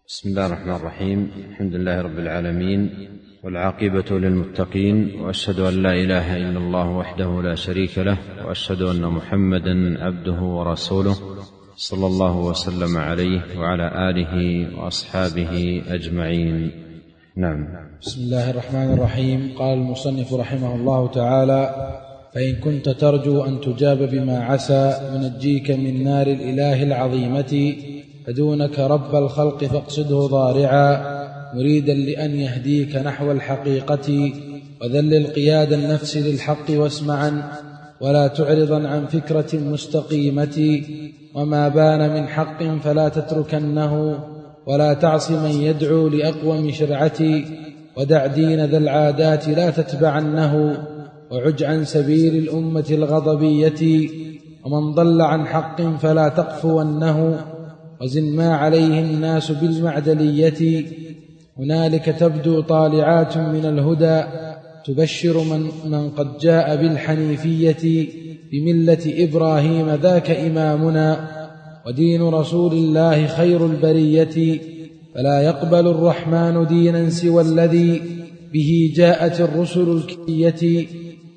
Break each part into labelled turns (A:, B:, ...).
A: بسم الله الرحمن الرحيم. الحمد لله رب العالمين، والعاقبة للمتقين، وأشهد أن لا إله إلا الله وحده لا شريك له، وأشهد أن محمدا عبده ورسوله صلى الله وسلم عليه وعلى آله وأصحابه أجمعين. نعم.
B: بسم الله الرحمن الرحيم. قال المصنف رحمه الله تعالى: فإن كنت ترجو أن تجاب بما عسى ينجيك من نار الإله العظيمة، فدونك رب الخلق فاقصده ضارعا، مريدا لأن يهديك نحو الحقيقة، وذلل قياد النفس للحق واسمعا، ولا تعرضا عن فكرة مستقيمة، وما بان من حق فلا تتركنه، ولا تعص من يدعو لأقوم شرعتي، ودع دين ذا العادات لا تتبعنه، وعج عن سبيل الأمة الغضبية، ومن ضل عن حق فلا تقفونه، وزن ما عليه الناس بالمعدلية، هنالك تبدو طالعات من الهدى، تبشر من قد جاء بالحنيفية، بملة إبراهيم ذاك إمامنا، ودين رسول الله خير البرية، فلا يقبل الرحمن دينا سوى الذي به جاءت الرسل الكية،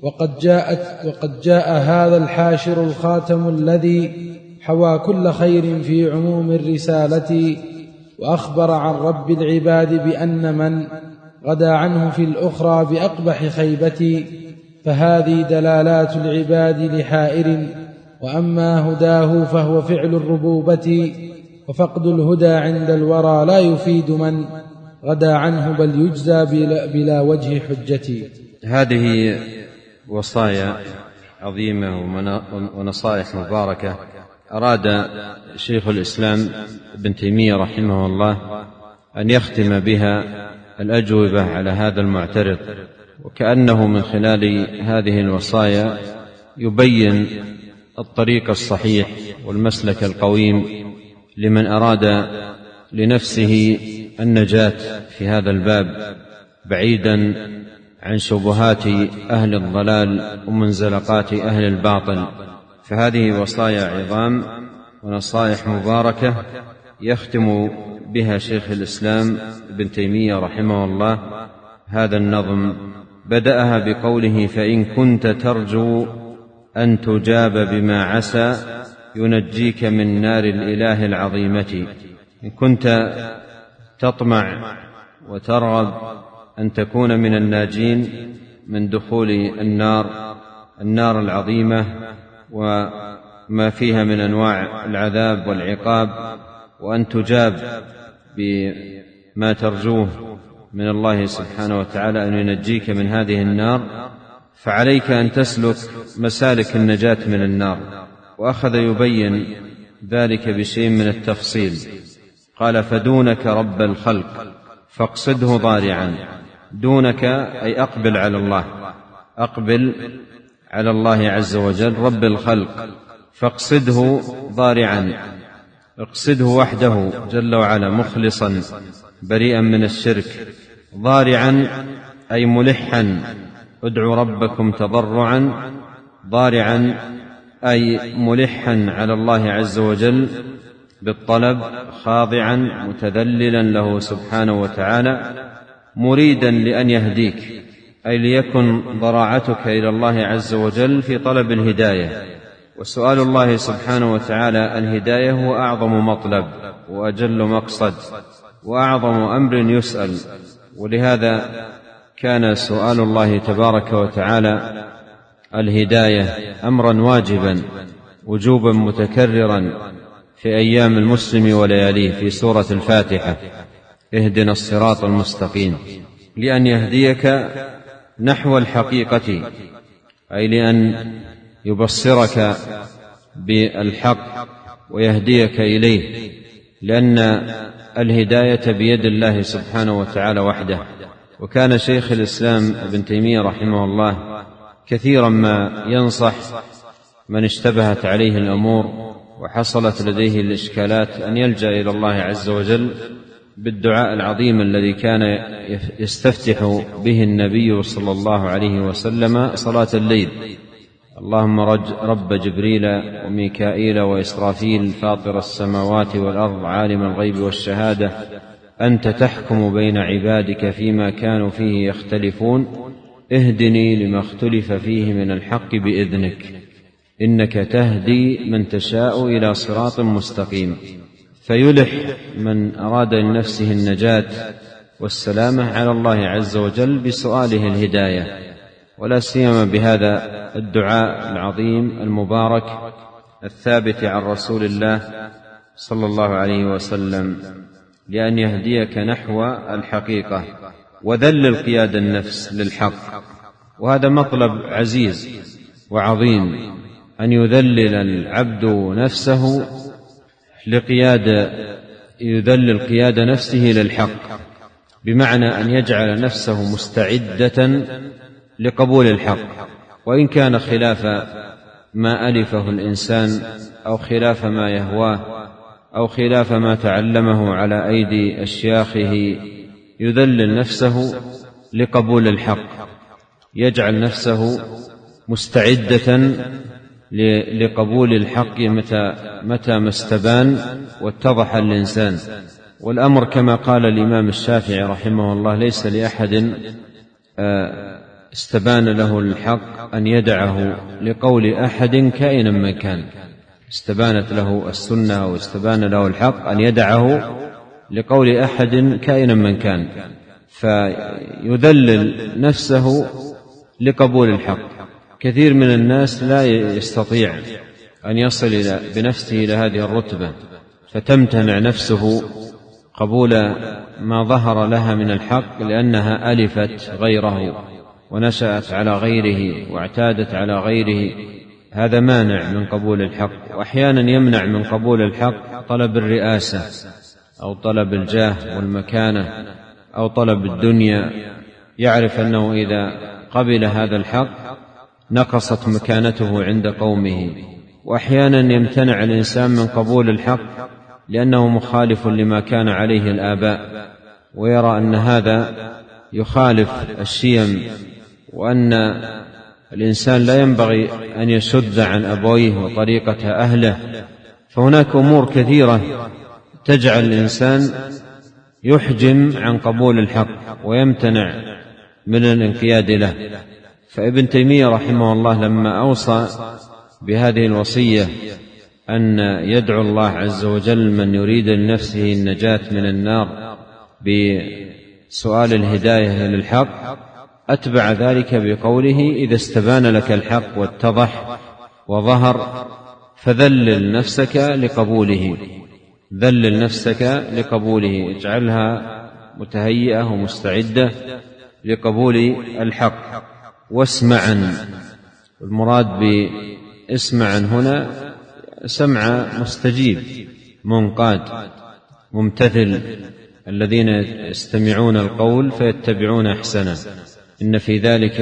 B: وقد جاء هذا الحاشر الخاتم الذي حوى كل خير في عموم الرسالة، وأخبر عن رب العباد بأن من غدا عنه في الأخرى بأقبح خيبة، فهذه دلالات العباد لحائر، وأما هداه فهو فعل الربوبة، وفقد الهدى عند الورى لا يفيد من غدا عنه، بل يجزى بلا وجه حجة.
A: هذه وصايا عظيمة ونصائح مباركة أراد شيخ الإسلام ابن تيمية رحمه الله أن يختم بها الأجوبة على هذا المعترض، وكأنه من خلال هذه الوصايا يبين الطريق الصحيح والمسلك القويم لمن أراد لنفسه النجاة في هذا الباب، بعيدا عن شبهات أهل الضلال ومنزلقات أهل الباطل. فهذه وصايا عظام ونصائح مباركة يختم بها شيخ الإسلام ابن تيمية رحمه الله هذا النظم. بدأها بقوله: فإن كنت ترجو أن تجاب بما عسى ينجيك من نار الإله العظيمة. إن كنت تطمع وترغب أن تكون من الناجين من دخول النار العظيمة وما فيها من أنواع العذاب والعقاب، وأن تجاب بما ترجوه من الله سبحانه وتعالى أن ينجيك من هذه النار، فعليك أن تسلك مسالك النجاة من النار. وأخذ يبين ذلك بشيء من التفصيل. قال: فدونك رب الخلق فاقصده ضارعا. دونك أي أقبل على الله، أقبل على الله عز وجل رب الخلق، فاقصده ضارعا، اقصده وحده جل وعلا مخلصا بريئا من الشرك. ضارعا أي ملحا، ادعوا ربكم تضرعا. ضارعا أي ملحا على الله عز وجل بالطلب، خاضعا متذللا له سبحانه وتعالى، مريدا لأن يهديك، أي ليكن ضراعتك إلى الله عز وجل في طلب الهداية. وسؤال الله سبحانه وتعالى الهداية هو أعظم مطلب وأجل مقصد وأعظم أمر يسأل، ولهذا كان سؤال الله تبارك وتعالى الهداية أمرا واجبا وجوبا متكررا في أيام المسلم ولياليه في سورة الفاتحة: اهدنا الصراط المستقيم، لأن يهديك نحو الحقيقة، أي لأن يبصرك بالحق ويهديك إليه، لأن الهداية بيد الله سبحانه وتعالى وحده. وكان شيخ الإسلام ابن تيمية رحمه الله كثيرا ما ينصح من اشتبهت عليه الأمور وحصلت لديه الإشكالات أن يلجأ إلى الله عز وجل بالدعاء العظيم الذي كان يستفتح به النبي صلى الله عليه وسلم صلاة الليل: اللهم رب جبريل وميكائيل وإسرافيل فاطر السماوات والأرض عالم الغيب والشهادة أنت تحكم بين عبادك فيما كانوا فيه يختلفون اهدني لما اختلف فيه من الحق بإذنك إنك تهدي من تشاء إلى صراط مستقيم. فيلح من أراد لنفسه النجاة والسلامة على الله عز وجل بسؤاله الهداية، ولا سيما بهذا الدعاء العظيم المبارك الثابت عن رسول الله صلى الله عليه وسلم لأن يهديك نحو الحقيقة وذلل قياد النفس للحق. وهذا مطلب عزيز وعظيم، أن يذلل العبد نفسه يذلل قياد نفسه للحق، بمعنى أن يجعل نفسه مستعدة لقبول الحق، وإن كان خلاف ما ألفه الإنسان أو خلاف ما يهواه أو خلاف ما تعلمه على أيدي أشياخه، يذلل نفسه لقبول الحق، يجعل نفسه مستعدة لقبول الحق متى ما استبان واتضح الإنسان. والأمر كما قال الإمام الشافعي رحمه الله ليس لأحد استبان له الحق أن يدعه لقول أحد كائنا من كان. استبانت له السنة واستبان له الحق أن يدعه لقول أحد كائنا من كان، فيذلل نفسه لقبول الحق. كثير من الناس لا يستطيع أن يصل بنفسه إلى هذه الرتبة، فتمتنع نفسه قبول ما ظهر لها من الحق لأنها ألفت غيره ونشأت على غيره واعتادت على غيره. هذا مانع من قبول الحق. وأحيانا يمنع من قبول الحق طلب الرئاسة أو طلب الجاه والمكانة أو طلب الدنيا، يعرف أنه إذا قبل هذا الحق نقصت مكانته عند قومه. وأحيانا يمتنع الإنسان من قبول الحق لأنه مخالف لما كان عليه الآباء، ويرى أن هذا يخالف الشيم، وأن الإنسان لا ينبغي أن يشد عن أبويه وطريقة أهله. فهناك أمور كثيرة تجعل الإنسان يحجم عن قبول الحق ويمتنع من الانقياد له. فابن تيمية رحمه الله لما أوصى بهذه الوصية أن يدعو الله عز وجل من يريد لنفسه النجاة من النار بسؤال الهداية للحق، أتبع ذلك بقوله إذا استبان لك الحق واتضح وظهر فذلل نفسك لقبوله. ذلل نفسك لقبوله، اجعلها متهيئة ومستعدة لقبول الحق. واسمعا، المراد باسمعا هنا سمع مستجيب منقاد ممتثل، الذين يستمعون القول فيتبعون أحسنه. إن في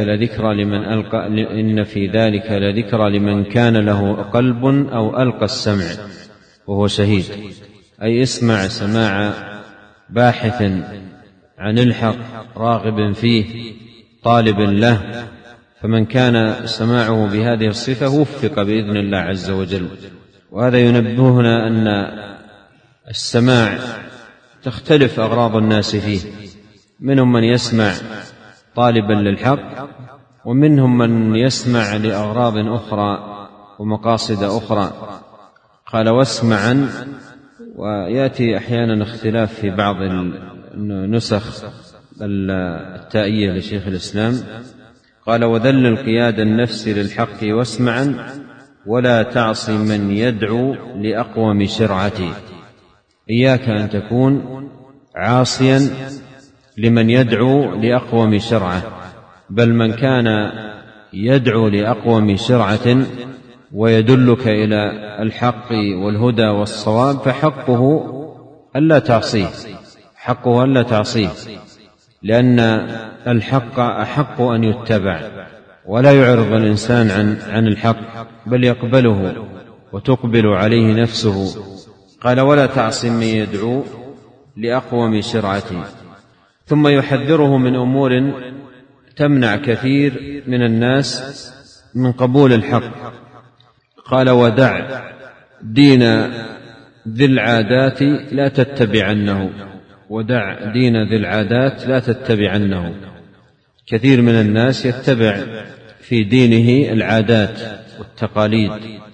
A: ذلك لذكرى لمن كان له قلب أو ألقى السمع وهو شهيد. أي اسمع سماع باحث عن الحق راغب فيه طالب له. فمن كان سماعه بهذه الصفة وفق بإذن الله عز وجل. وهذا ينبهنا أن السماع تختلف أغراض الناس فيه، منهم من يسمع طالبا للحق، ومنهم من يسمع لأغراض أخرى ومقاصد أخرى. قال واسمعا، ويأتي أحيانا اختلاف في بعض النسخ التائية لشيخ الإسلام. قال وذلل قياد النفس للحق واسمعا ولا تعص من يدعو لأقوم شرعتي. إياك أن تكون عاصيا لمن يدعو لأقوم شرعه، بل من كان يدعو لأقوم شرعة ويدلك إلى الحق والهدى والصواب فحقه ألا تعصيه، حقه ألا تعصيه، لأن الحق أحق أن يتبع، ولا يعرض الإنسان عن الحق بل يقبله وتقبل عليه نفسه. قال ولا تعص من يدعو لأقوم شرعتي. ثم يحذره من أمور تمنع كثير من الناس من قبول الحق. قال ودع دين ذي العادات لا تتبعنه ودع دين ذي العادات لا تتبعنه. كثير من الناس يتبع في دينه العادات والتقاليد،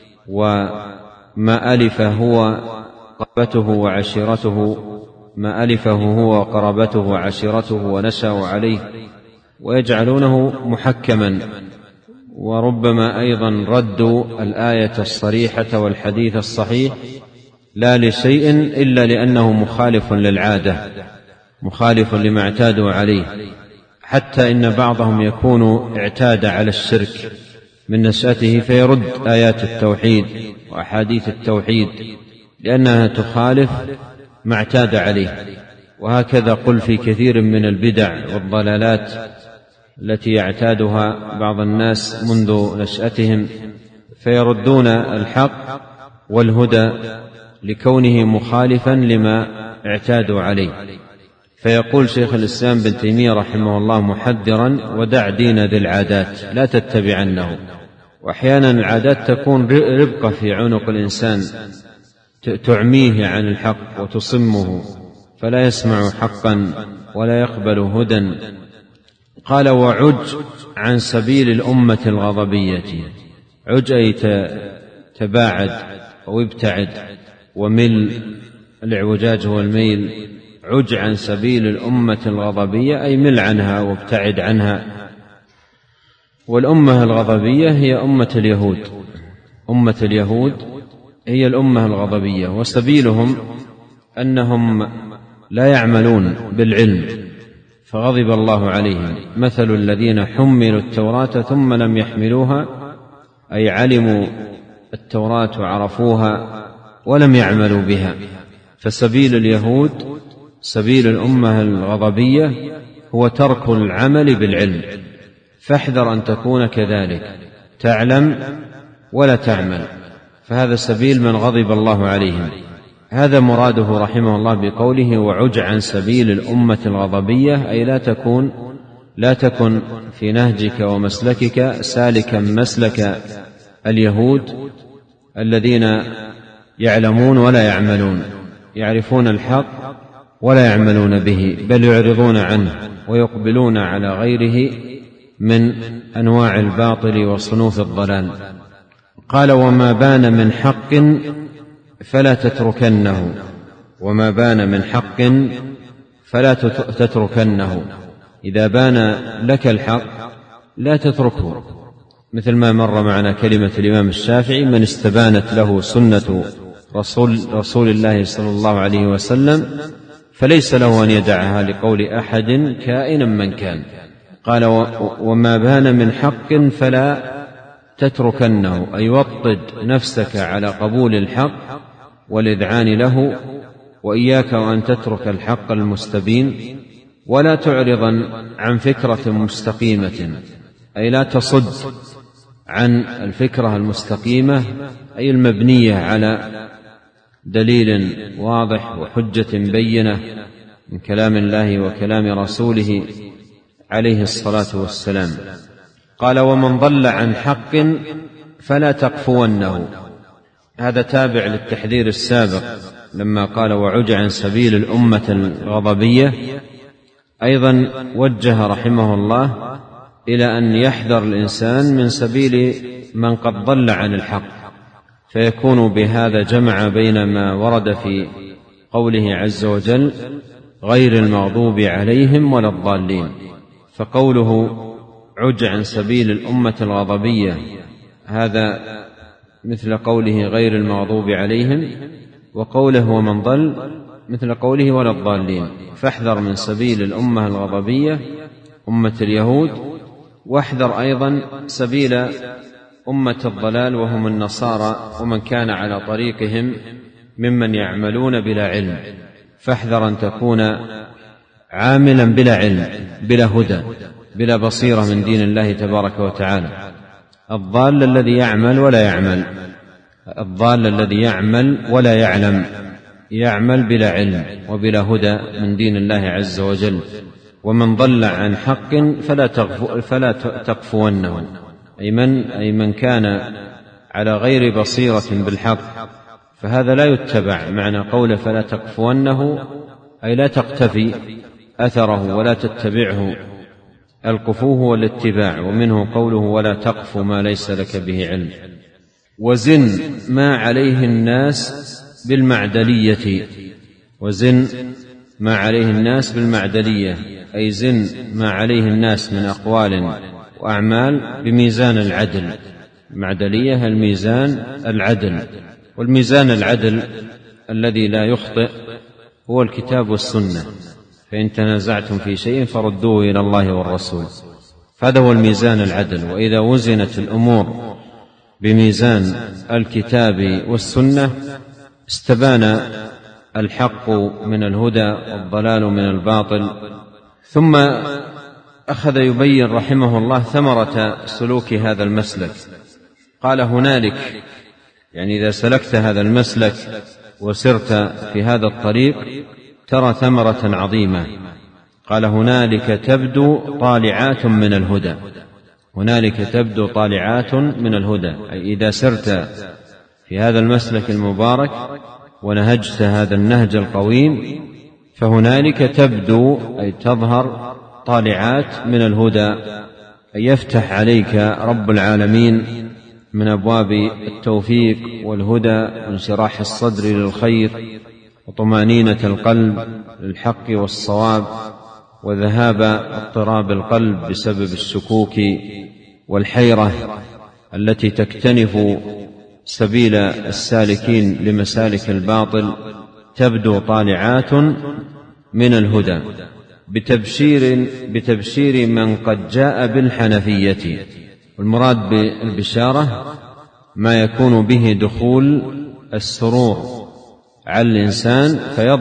A: وما ألفه هو قرابته وعشيرته، ما ألفه هو قرابته وعشيرته ونشأوا عليه، ويجعلونه محكما، وربما أيضا ردوا الآية الصريحة والحديث الصحيح لا لشيء إلا لأنه مخالف للعادة، مخالف لما اعتادوا عليه، حتى إن بعضهم يكون اعتاد على الشرك من نشأته فيرد آيات التوحيد وأحاديث التوحيد لأنها تخالف ما اعتاد عليه. وهكذا قل في كثير من البدع والضلالات التي يعتادها بعض الناس منذ نشأتهم، فيردون الحق والهدى لكونه مخالفا لما اعتادوا عليه. فيقول شيخ الإسلام بن تيمية رحمه الله محذرا: ودع دين ذي العادات لا تتبعنه. وأحيانا العادات تكون ربقة في عنق الإنسان تعميه عن الحق وتصمه، فلا يسمع حقا ولا يقبل هدى. قال: وعج عن سبيل الأمة الغضبية. عج أي تباعد أو ابتعد، ومل الاعوجاج هو الميل. عج عن سبيل الأمة الغضبية أي مل عنها وابتعد عنها. والأمة الغضبية هي أمة اليهود، أمة اليهود هي الأمة الغضبية. وسبيلهم أنهم لا يعملون بالعلم فغضب الله عليهم. مثل الذين حملوا التوراة ثم لم يحملوها، أي علموا التوراة وعرفوها ولم يعملوا بها. فسبيل اليهود، سبيل الأمة الغضبية هو ترك العمل بالعلم، فاحذر أن تكون كذلك، تعلم ولا تعمل، فهذا سبيل من غضب الله عليهم. هذا مراده رحمه الله بقوله: وعج عن سبيل الأمة الغضبية، أي لا تكن في نهجك ومسلكك سالكا مسلك اليهود الذين يعلمون ولا يعملون، يعرفون الحق ولا يعملون به، بل يعرضون عنه ويقبلون على غيره من أنواع الباطل وصنوف الضلال. قال: وما بان من حق فلا تتركنه. وما بان من حق فلا تتركنه. إذا بان لك الحق لا تتركه، مثل ما مر معنا كلمة الإمام الشافعي: من استبانت له سنة رسول الله صلى الله عليه وسلم فليس له أن يدعها لقول أحد كائنا من كان. قال: وما بان من حق فلا تتركنه، أي وطد نفسك على قبول الحق والإذعان له، وإياك وأن تترك الحق المستبين، ولا تعرضا عن فكرة مستقيمة، أي لا تصد عن الفكرة المستقيمة، أي المبنية على دليل واضح وحجة بينة من كلام الله وكلام رسوله عليه الصلاة والسلام. قال: ومن ضل عن حق فلا تقفونه. هذا تابع للتحذير السابق لما قال: وعج عن سبيل الأمة الغضبية. أيضا وجه رحمه الله إلى أن يحذر الإنسان من سبيل من قد ضل عن الحق، فيكون بهذا جمع بين ما ورد في قوله عز وجل: غير المغضوب عليهم ولا الضالين. فقوله عج عن سبيل الأمة الغضبية هذا مثل قوله غير المغضوب عليهم، وقوله ومن ضل مثل قوله ولا الضالين. فاحذر من سبيل الأمة الغضبية أمة اليهود، واحذر أيضا سبيل أمة الضلال وهم النصارى ومن كان على طريقهم ممن يعملون بلا علم. فاحذر أن تكون عاملا بلا علم بلا هدى بلا بصيرة من دين الله تبارك وتعالى. الضال الذي يعمل ولا يعمل، الضال الذي يعمل ولا يعلم، يعمل بلا علم وبلا هدى من دين الله عز وجل. ومن ضل عن حق فلا تقفونه، أي من كان على غير بصيرة بالحق فهذا لا يتبع. معنى قول فلا تقفونه أي لا تقتفي أثره ولا تتبعه. القفو هو الاتباع، ومنه قوله ولا تقف ما ليس لك به علم. وزن ما عليه الناس بالمعدلية، وزن ما عليه الناس بالمعدلية، أي زن ما عليه الناس من أقوال وأعمال بميزان العدل. المعدلية الميزان العدل، والميزان العدل الذي لا يخطئ هو الكتاب والسنة، فإن تنازعتم في شيء فردوه إلى الله والرسول، فهذا هو الميزان العدل. وإذا وزنت الأمور بميزان الكتاب والسنة استبان الحق من الهدى والضلال من الباطل. ثم أخذ يبين رحمه الله ثمرة سلوك هذا المسلك. قال هنالك، يعني إذا سلكت هذا المسلك وسرت في هذا الطريق ترى ثمرة عظيمة. قال هنالك تبدو طالعات من الهدى، هنالك تبدو طالعات من الهدى، أي إذا سرت في هذا المسلك المبارك ونهجت هذا النهج القويم فهنالك تبدو أي تظهر طالعات من الهدى، أي يفتح عليك رب العالمين من أبواب التوفيق والهدى وانشراح الصدر للخير وطمأنينة القلب للحق والصواب، وذهاب اضطراب القلب بسبب الشكوك والحيرة التي تكتنف سبيل السالكين لمسالك الباطل. تبدو طالعات من الهدى بتبشير من قد جاء بالحنفية. والمراد بالبشارة ما يكون به دخول السرور على الإنسان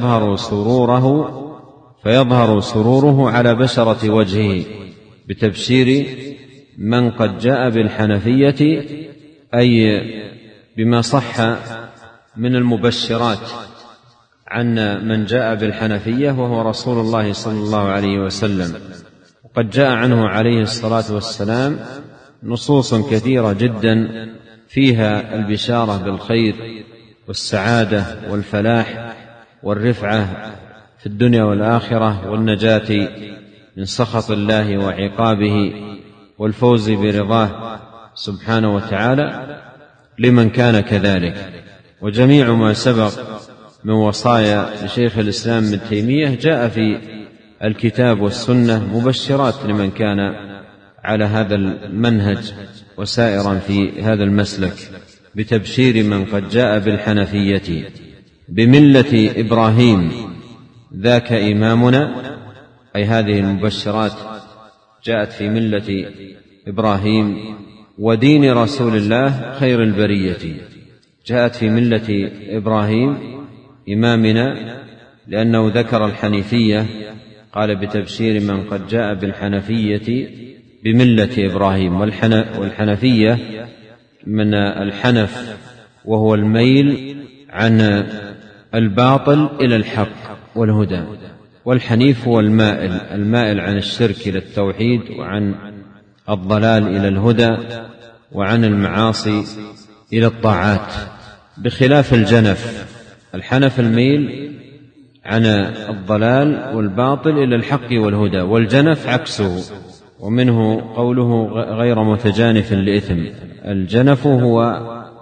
A: فيظهر سروره على بشرة وجهه، بتبشير من قد جاء بالحنفية، أي بما صح من المبشرات عن من جاء بالحنفية وهو رسول الله صلى الله عليه وسلم. وقد جاء عنه عليه الصلاة والسلام نصوص كثيرة جدا فيها البشارة بالخير والسعادة والفلاح والرفعة في الدنيا والآخرة، والنجاة من سخط الله وعقابه، والفوز برضاه سبحانه وتعالى لمن كان كذلك. وجميع ما سبق من وصايا لشيخ الإسلام ابن تيمية جاء في الكتاب والسنة مبشرات لمن كان على هذا المنهج وسائرا في هذا المسلك، بتبشير من قد جاء بالحنفية بملة إبراهيم ذاك إمامنا، أي هذه المبشرات جاءت في ملة إبراهيم، ودين رسول الله خير البرية جاءت في ملة إبراهيم إمامنا، لأنه ذكر الحنيفية قال بتبشير من قد جاء بالحنفية بملة إبراهيم. والحنفية من الحنف وهو الميل عن الباطل إلى الحق والهدى، والحنيف هو المائل عن الشرك إلى التوحيد، وعن الضلال إلى الهدى، وعن المعاصي إلى الطاعات، بخلاف الجنف. الحنف الميل عن الضلال والباطل إلى الحق والهدى، والجنف عكسه، ومنه قوله غير متجانف لإثم. الجنف هو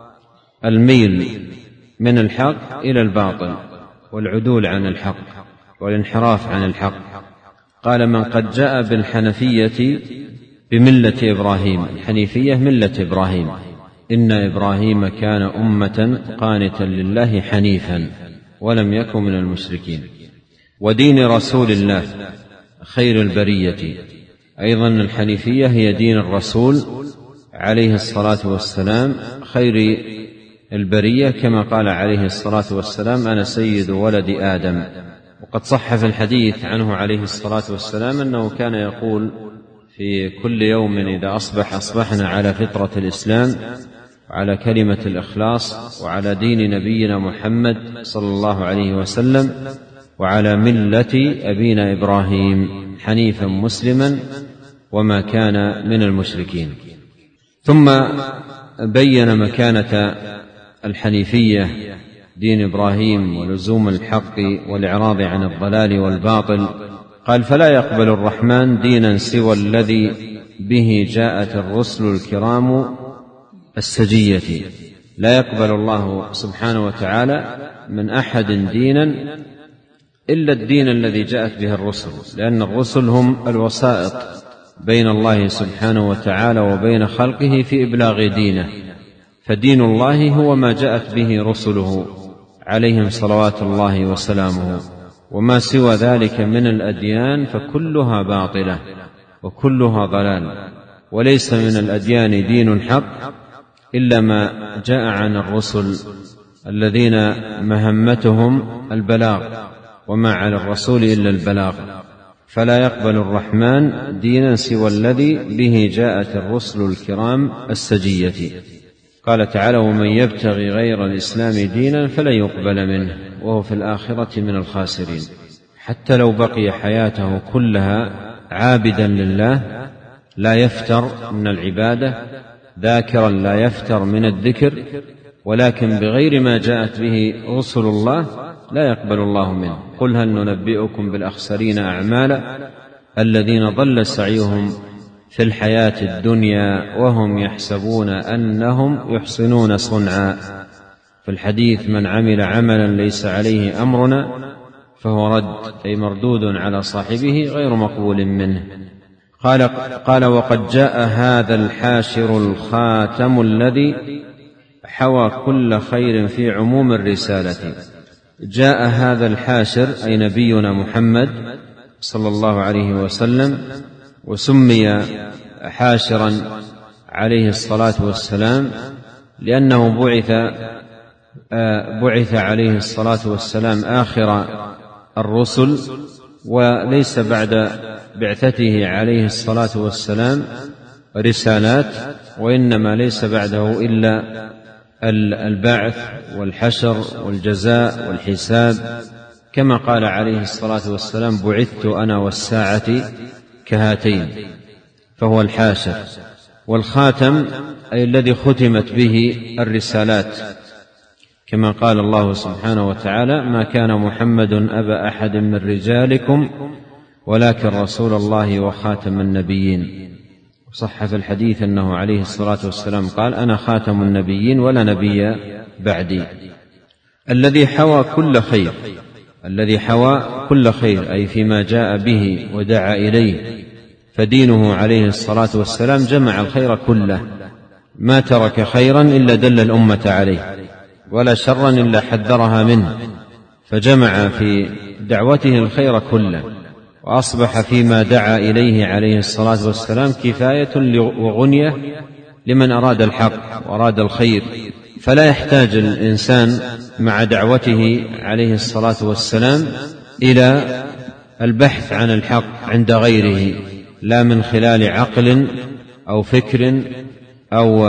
A: الميل من الحق إلى الباطل والعدول عن الحق والانحراف عن الحق. قال من قد جاء بالحنفية بملة إبراهيم، الحنيفية ملة إبراهيم، إن إبراهيم كان أمة قانتا لله حنيفا ولم يكن من المشركين. ودين رسول الله خير البرية، أيضا الحنيفية هي دين الرسول عليه الصلاة والسلام خير البرية، كما قال عليه الصلاة والسلام أنا سيد ولد آدم. وقد صح في الحديث عنه عليه الصلاة والسلام أنه كان يقول في كل يوم إذا أصبحنا على فطرة الإسلام وعلى كلمة الإخلاص وعلى دين نبينا محمد صلى الله عليه وسلم وعلى ملة أبينا إبراهيم حنيفا مسلما وما كان من المشركين. ثم بين مكانة الحنيفية دين إبراهيم ولزوم الحق والإعراض عن الضلال والباطل. قال: فلا يقبل الرحمن دينا سوى الذي به جاءت الرسل الكرام السجية. لا يقبل الله سبحانه وتعالى من أحد دينا إلا الدين الذي جاءت به الرسل، لأن الرسل هم الوسائط بين الله سبحانه وتعالى وبين خلقه في إبلاغ دينه، فدين الله هو ما جاءت به رسله عليهم صلوات الله وسلامه، وما سوى ذلك من الأديان فكلها باطلة وكلها ضلال، وليس من الأديان دين حق إلا ما جاء عن الرسل الذين مهمتهم البلاغ، وما على الرسول إلا البلاغ. فلا يقبل الرحمن دينا سوى الذي به جاءت الرسل الكرام السجية. قال تعالى: ومن يبتغي غير الإسلام دينا فلن يقبل منه وهو في الآخرة من الخاسرين. حتى لو بقي حياته كلها عابدا لله لا يفتر من العبادة، ذاكرا لا يفتر من الذكر، ولكن بغير ما جاءت به رسل الله لا يقبل الله منه. قل هل ننبئكم بالأخسرين أعمالا الذين ضل سعيهم في الحياة الدنيا وهم يحسبون أنهم يحسنون صنعا. في الحديث: من عمل عملا ليس عليه أمرنا فهو رد، أي مردود على صاحبه غير مقبول منه. قال: وقد جاء هذا الحاشر الخاتم الذي حوى كل خير في عموم الرسالة. جاء هذا الحاشر أي نبينا محمد صلى الله عليه وسلم، وسمي حاشرا عليه الصلاة والسلام لأنه بعث عليه الصلاة والسلام آخر الرسل، وليس بعد بعثته عليه الصلاة والسلام رسالات، وإنما ليس بعده إلا البعث والحشر والجزاء والحساب، كما قال عليه الصلاة والسلام: بعثت أنا والساعة كهاتين. فهو الحاشر. والخاتم أي الذي ختمت به الرسالات، كما قال الله سبحانه وتعالى: ما كان محمد أبا أحد من رجالكم ولكن رسول الله وخاتم النبيين. صح في الحديث أنه عليه الصلاة والسلام قال: أنا خاتم النبيين ولا نبي بعدي. الذي حوى كل خير، الذي حوى كل خير أي فيما جاء به ودعا إليه، فدينه عليه الصلاة والسلام جمع الخير كله، ما ترك خيرا إلا دل الأمة عليه، ولا شرا إلا حذرها منه، فجمع في دعوته الخير كله، وأصبح فيما دعا إليه عليه الصلاة والسلام كفاية وغنية لمن أراد الحق وأراد الخير. فلا يحتاج الإنسان مع دعوته عليه الصلاة والسلام إلى البحث عن الحق عند غيره، لا من خلال عقل أو فكر أو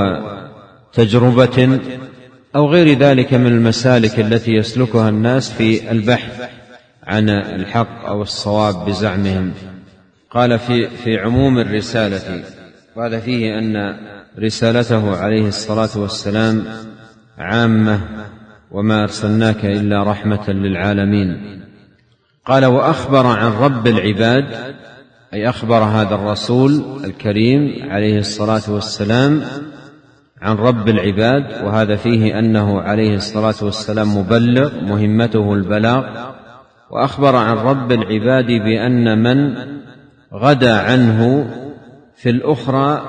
A: تجربة أو غير ذلك من المسالك التي يسلكها الناس في البحث عن الحق أو الصواب بزعمهم. قال في عموم الرسالة، قال فيه أن رسالته عليه الصلاة والسلام عامة، وما أرسلناك إلا رحمة للعالمين. قال: وأخبر عن رب العباد، أي أخبر هذا الرسول الكريم عليه الصلاة والسلام عن رب العباد، وهذا فيه أنه عليه الصلاة والسلام مبلغ مهمته البلاغ. وأخبر عن رب العباد بأن من غدا عنه في الأخرى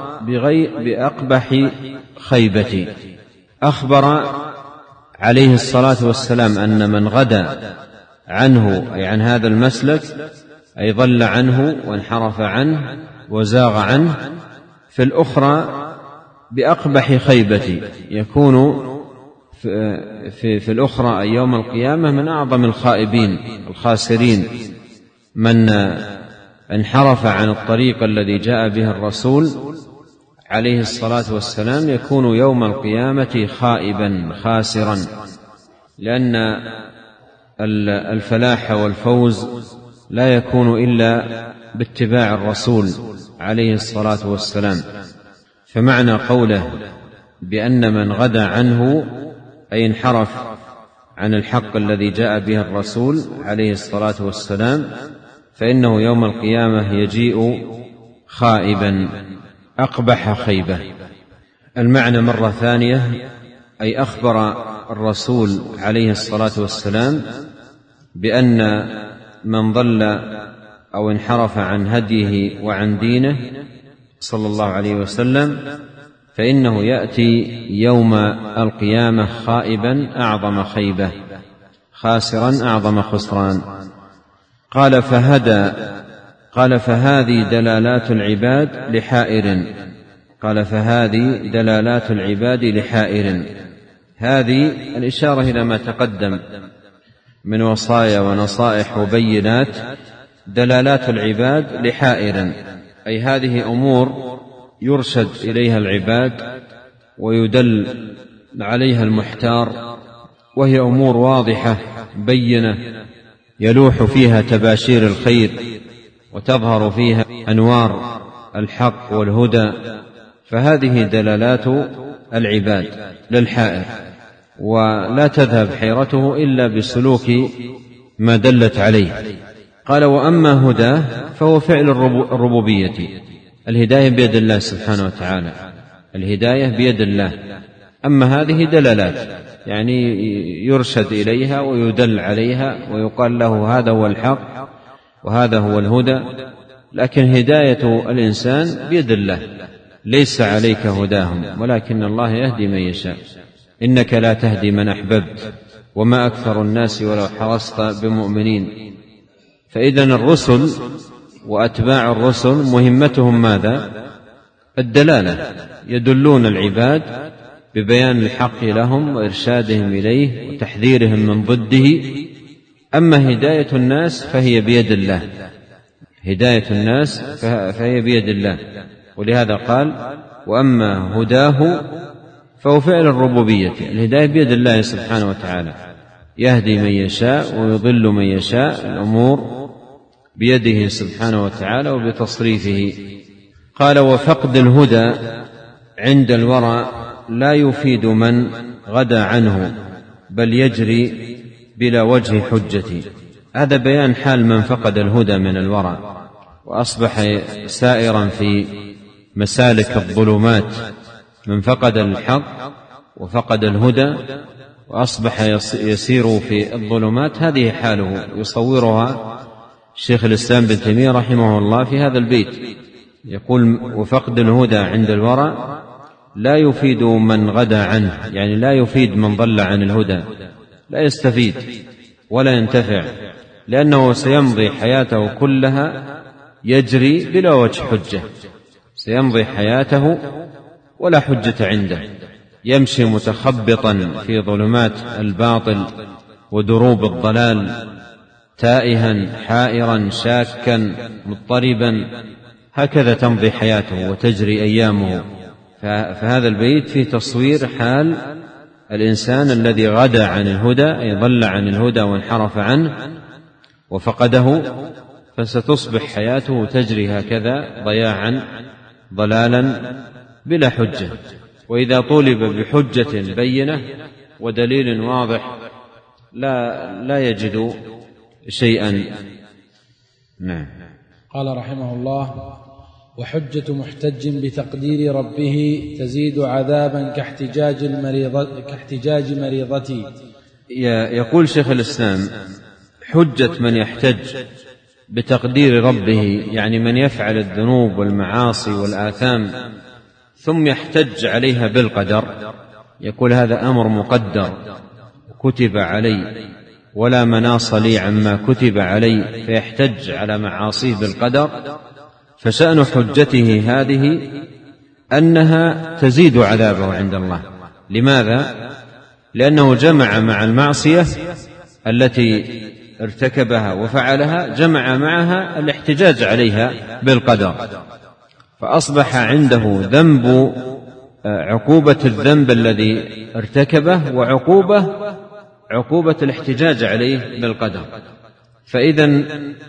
A: بأقبح خيبة. أخبر عليه الصلاة والسلام أن من غدا عنه أي عن هذا المسلك، أي ضل عنه وانحرف عنه وزاغ عنه، في الأخرى بأقبح خيبة، يكون في الأخرى أي يوم القيامة من أعظم الخائبين الخاسرين، من انحرف عن الطريق الذي جاء به الرسول عليه الصلاة والسلام يكون يوم القيامة خائبا خاسرا، لأن الفلاح والفوز لا يكون إلا باتباع الرسول عليه الصلاة والسلام. فمعنى قوله بأن من غدا عنه أي انحرف عن الحق الذي جاء به الرسول عليه الصلاة والسلام فإنه يوم القيامة يجيء خائبا أقبح خيبة. المعنى مرة ثانية أي أخبر الرسول عليه الصلاة والسلام بأن من ضل أو انحرف عن هديه وعن دينه صلى الله عليه وسلم فإنه يأتي يوم القيامة خائبا أعظم خيبة، خاسرا أعظم خسران. قال فهذه دلالات العباد لحائر. هذه الإشارة إلى ما تقدم من وصايا ونصائح وبينات. دلالات العباد لحائر أي هذه أمور يرشد إليها العباد ويدل عليها المحتار، وهي أمور واضحة بينة يلوح فيها تباشير الخير وتظهر فيها أنوار الحق والهدى. فهذه دلالات العباد للحائر، ولا تذهب حيرته إلا بسلوك ما دلت عليه. قال وأما هداه فهو فعل الربوبية. الهداية بيد الله سبحانه وتعالى، الهداية بيد الله. أما هذه دلالات يعني يرشد إليها ويدل عليها ويقال له هذا هو الحق وهذا هو الهدى، لكن هداية الإنسان بيد الله، ليس عليك هداهم ولكن الله يهدي من يشاء. إنك لا تهدي من أحببت وما أكثر الناس ولو حرصت بمؤمنين. فإذن الرسل وأتباع الرسل مهمتهم ماذا؟ الدلالة، يدلون العباد ببيان الحق لهم وإرشادهم إليه وتحذيرهم من ضده. أما هداية الناس فهي بيد الله، هداية الناس فهي بيد الله. ولهذا قال وأما هداه فهو فعل الربوبية. الهداية بيد الله سبحانه وتعالى، يهدي من يشاء ويضل من يشاء، الأمور بيده سبحانه وتعالى وبتصريفه. قال وفقد الهدى عند الورى لا يفيد من غدا عنه بل يجري بلا وجه حجة. هذا بيان حال من فقد الهدى من الورى وأصبح سائرا في مسالك الظلمات. من فقد الحق وفقد الهدى وأصبح يسير في الظلمات، هذه حاله يصورها الشيخ الإسلام بن تيمية رحمه الله في هذا البيت. يقول وفقد الهدى عند الورى لا يفيد من غدا عنه، يعني لا يفيد من ضل عن الهدى، لا يستفيد ولا ينتفع، لأنه سيمضي حياته كلها يجري بلا وجه حجة، سيمضي حياته ولا حجة عنده، يمشي متخبطا في ظلمات الباطل ودروب الضلال، تائها حائرا شاكا مضطربا، هكذا تمضي حياته وتجري أيامه. فهذا البيت فيه تصوير حال الإنسان الذي غدا عن الهدى، أي ضل عن الهدى وانحرف عنه وفقده، فستصبح حياته تجري هكذا ضياعا ضلالا بلا حجة. وإذا طولب بحجة بينة ودليل واضح لا يجد شيئا. نعم.
B: قال رحمه الله وحجة محتج بتقدير ربه تزيد عذابا كاحتجاج مريضتي.
A: يقول شيخ الإسلام حجة من يحتج بتقدير ربه، يعني من يفعل الذنوب والمعاصي والآثام ثم يحتج عليها بالقدر، يقول هذا أمر مقدر كتب علي ولا مناص لي عما كتب علي، فيحتج على معاصيه بالقدر. فشأن حجته هذه أنها تزيد عذابه عند الله. لماذا؟ لأنه جمع مع المعصية التي ارتكبها وفعلها، جمع معها الاحتجاج عليها بالقدر، فأصبح عنده ذنب عقوبة الذنب الذي ارتكبه وعقوبة الاحتجاج عليه بالقدر. فإذا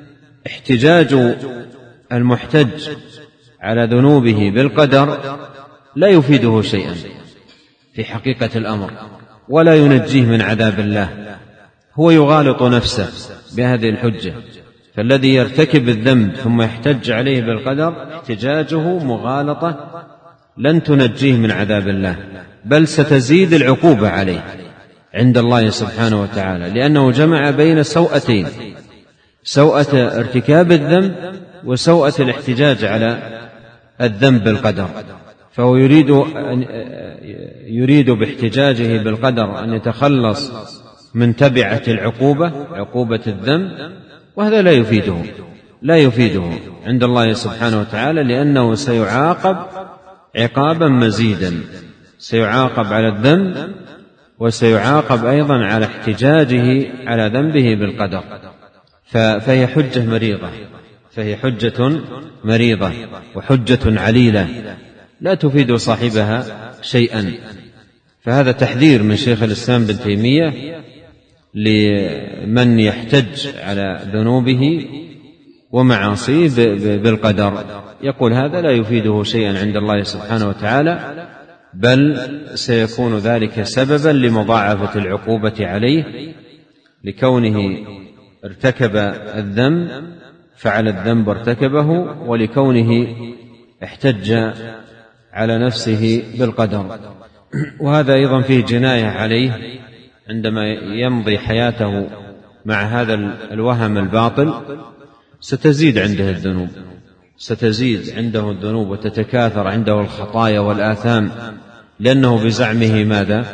A: احتجاج المحتج على ذنوبه بالقدر لا يفيده شيئا في حقيقة الأمر، ولا ينجيه من عذاب الله، هو يغالط نفسه بهذه الحجة. فالذي يرتكب الذنب ثم يحتج عليه بالقدر احتجاجه مغالطة لن تنجيه من عذاب الله، بل ستزيد العقوبة عليه عند الله سبحانه وتعالى، لأنه جمع بين سوءتين: سوءة ارتكاب الذنب وسوءة الاحتجاج على الذنب بالقدر. فهو يريد باحتجاجه بالقدر أن يتخلص من تبعة العقوبة، عقوبة الذنب، وهذا لا يفيده عند الله سبحانه وتعالى، لأنه سيعاقب عقابا مزيدا، سيعاقب على الذنب وسيعاقب أيضا على احتجاجه على ذنبه بالقدر. فهي حجة مريضة وحجة عليلة لا تفيد صاحبها شيئا. فهذا تحذير من شيخ الإسلام بن تيمية لمن يحتج على ذنوبه ومعاصيه بالقدر، يقول هذا لا يفيده شيئا عند الله سبحانه وتعالى، بل سيكون ذلك سببا لمضاعفة العقوبة عليه، لكونه ارتكب الذنب، فعل الذنب ارتكبه، ولكونه احتج على نفسه بالقدر. وهذا أيضا فيه جناية عليه عندما يمضي حياته مع هذا الوهم الباطل، ستزيد عنده الذنوب وتتكاثر عنده الخطايا والآثام، لأنه بزعمه ماذا؟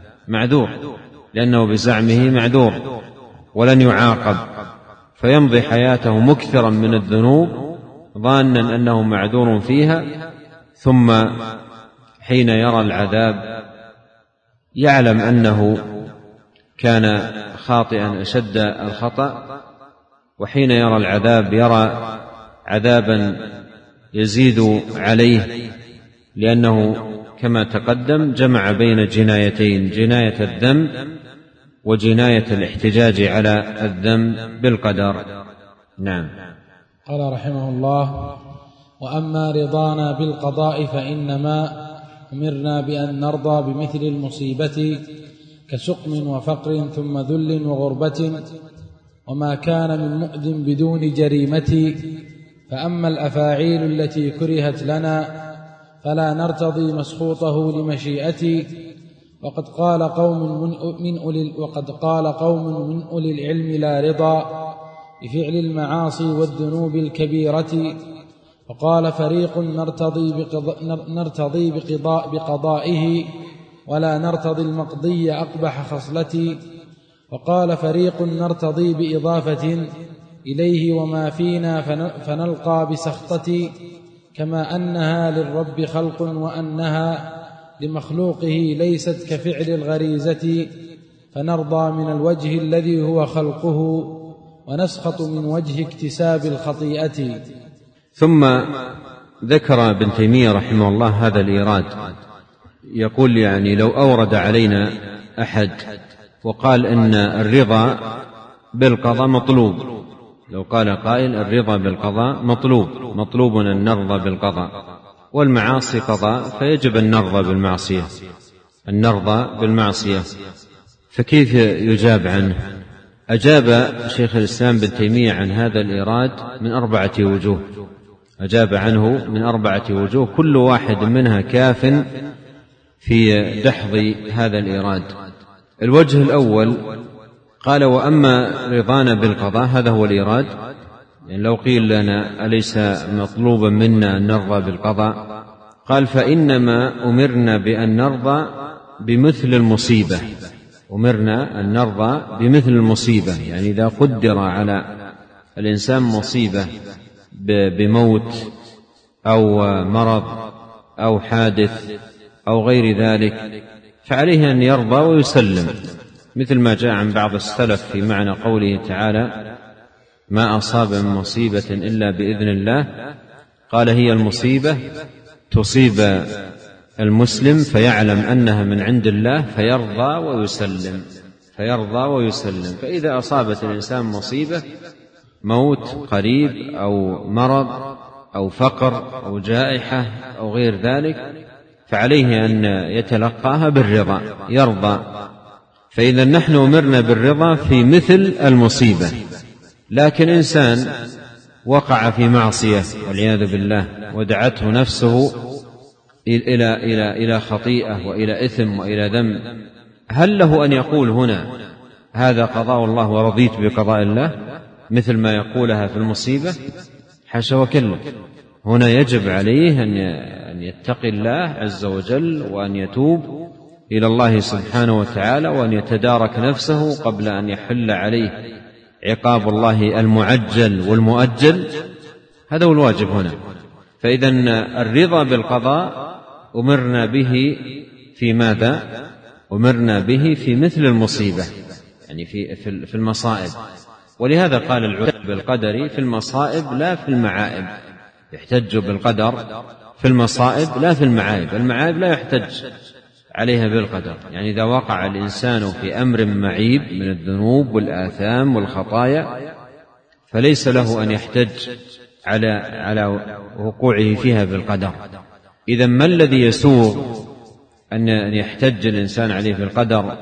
A: معذور ولن يعاقب، فيمضي حياته مكثرا من الذنوب ظانا أنه معذور فيها، ثم حين يرى العذاب يعلم أنه كان خاطئا أشد الخطأ، وحين يرى العذاب يرى عذابا يزيد عليه، لأنه كما تقدم جمع بين جنايتين: جناية الذنب وجناية الاحتجاج على الذنب بالقدر. نعم.
B: قال رحمه الله: وأما رضانا بالقضاء فإنما أمرنا بأن نرضى بمثل المصيبة كسقم وفقر ثم ذل وغربة وما كان من مؤذ بدون جريمة. فأما الأفاعيل التي كرهت لنا فلا نرتضي مسخوطه لمشيئتي. وقد قال قوم من أولي العلم: لا رضا بفعل المعاصي والذنوب الكبيرة. وقال فريق: نرتضي بقضائه ولا نرتضي المقضي أقبح خصلتي. وقال فريق: نرتضي بإضافة إليه وما فينا فنلقى بسخطتي، كما أنها للرب خلق وأنها لمخلوقه ليست كفعل الغريزة، فنرضى من الوجه الذي هو خلقه ونسخط من وجه اكتساب الخطيئة.
A: ثم ذكر ابن تيمية رحمه الله هذا الإيراد، يقول يعني لو أورد علينا أحد وقال إن الرضا بالقضاء مطلوب، لو قال قائل الرضا بالقضاء مطلوب أن نرضى بالقضاء، والمعاصي قضاء فيجب أن نرضى بالمعصية، فكيف يجاب عنه؟ أجاب شيخ الإسلام بن تيمية عن هذا الإيراد من 4 وجوه، أجاب عنه من 4 وجوه، كل واحد منها كاف في دحض هذا الإيراد. الوجه الأول قال: وأما رضانا بالقضاء، هذا هو الإيراد، يعني لو قيل لنا أليس مطلوبا منا أن نرضى بالقضاء؟ قال: فإنما أمرنا بأن نرضى بمثل المصيبة، أمرنا أن نرضى بمثل المصيبة، يعني إذا قدر على الإنسان مصيبة بموت أو مرض أو حادث أو غير ذلك فعليه أن يرضى ويسلم، مثل ما جاء عن بعض السلف في معنى قوله تعالى: ما أصاب من مصيبة إلا بإذن الله. قال: هي المصيبة تصيب المسلم فيعلم أنها من عند الله فيرضى ويسلم. فإذا أصابت الإنسان مصيبة، موت قريب أو مرض أو فقر أو جائحة أو غير ذلك، فعليه أن يتلقاها بالرضا، يرضى فإذا نحن أمرنا بالرضا في مثل المصيبة. لكن إنسان وقع في معصية والعياذ بالله ودعته نفسه إلى خطيئة وإلى إثم وإلى ذنب، هل له أن يقول هنا هذا قضاء الله ورضيت بقضاء الله مثل ما يقولها في المصيبة؟ حاشا وكلا. هنا يجب عليه أن يتقي الله عز وجل وأن يتوب إلى الله سبحانه وتعالى وأن يتدارك نفسه قبل أن يحل عليه عقاب الله المعجل والمؤجل. هذا هو الواجب هنا. فإذا الرضا بالقضاء أمرنا به في ماذا؟ أمرنا به في مثل المصيبة، يعني في المصائب. ولهذا قال العلماء بالقدر في المصائب لا في المعائب، يحتج بالقدر في المصائب لا في المعائب. المعائب لا يحتج عليها بالقدر، يعني إذا وقع الإنسان في أمر معيب من الذنوب والآثام والخطايا فليس له أن يحتج على وقوعه فيها بالقدر. إذن ما الذي يسوغ أن يحتج الإنسان عليه بالقدر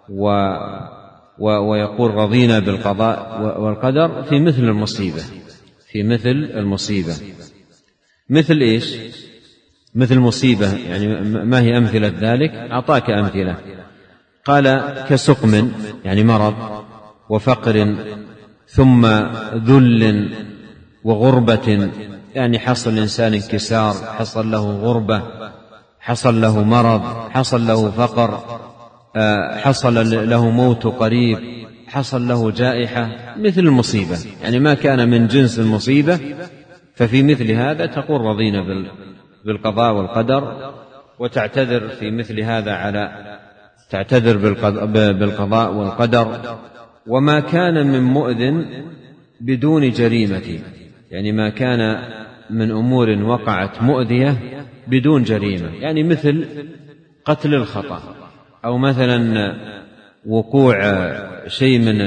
A: ويقول رضينا بالقضاء والقدر في مثل المصيبة، في مثل المصيبة. مثل إيش؟ مثل مصيبة، يعني ما هي أمثلة ذلك؟ أعطاك أمثلة. قال كسقم يعني مرض، وفقر، ثم ذل وغربة، يعني حصل الإنسان انكسار، حصل له غربة، حصل له مرض، حصل له فقر، حصل له موت قريب، حصل له جائحة، مثل المصيبة، يعني ما كان من جنس المصيبة. ففي مثل هذا تقول رضينا بالقضاء والقدر، وتعتذر في مثل هذا تعتذر بالقضاء والقدر. وما كان من مؤذن بدون جريمة، يعني ما كان من أمور وقعت مؤذية بدون جريمة، يعني مثل قتل الخطأ، أو مثلا وقوع شيء من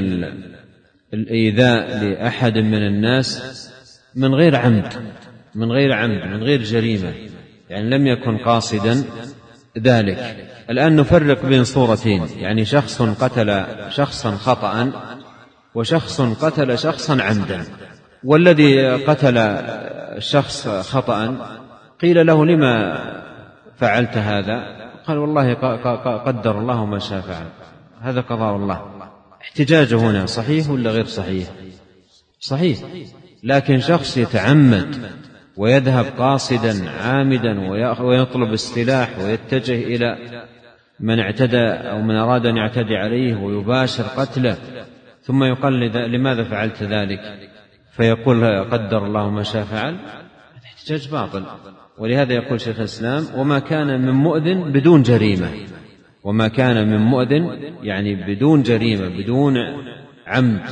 A: الإيذاء لأحد من الناس من غير عمد، من غير جريمة، يعني لم يكن قاصدا ذلك. الآن نفرق بين صورتين، يعني شخص قتل شخصا خطأ وشخص قتل شخصا عمدا. والذي قتل الشخص خطأ قيل له لما فعلت هذا؟ قال والله قدر الله ما شاء فعل، هذا قضاء الله. احتجاجه هنا صحيح ولا غير صحيح؟ صحيح. لكن شخص يتعمد ويذهب قاصدا عامدا ويطلب السلاح ويتجه إلى من اعتدى أو من أراد أن يعتدي عليه ويباشر قتله، ثم يقال لماذا فعلت ذلك؟ فيقول قدر الله ما شاء فعل، احتجاج باطل. ولهذا يقول شيخ الإسلام وما كان من مؤذن بدون جريمة، وما كان من مؤذن يعني بدون جريمة، بدون عمد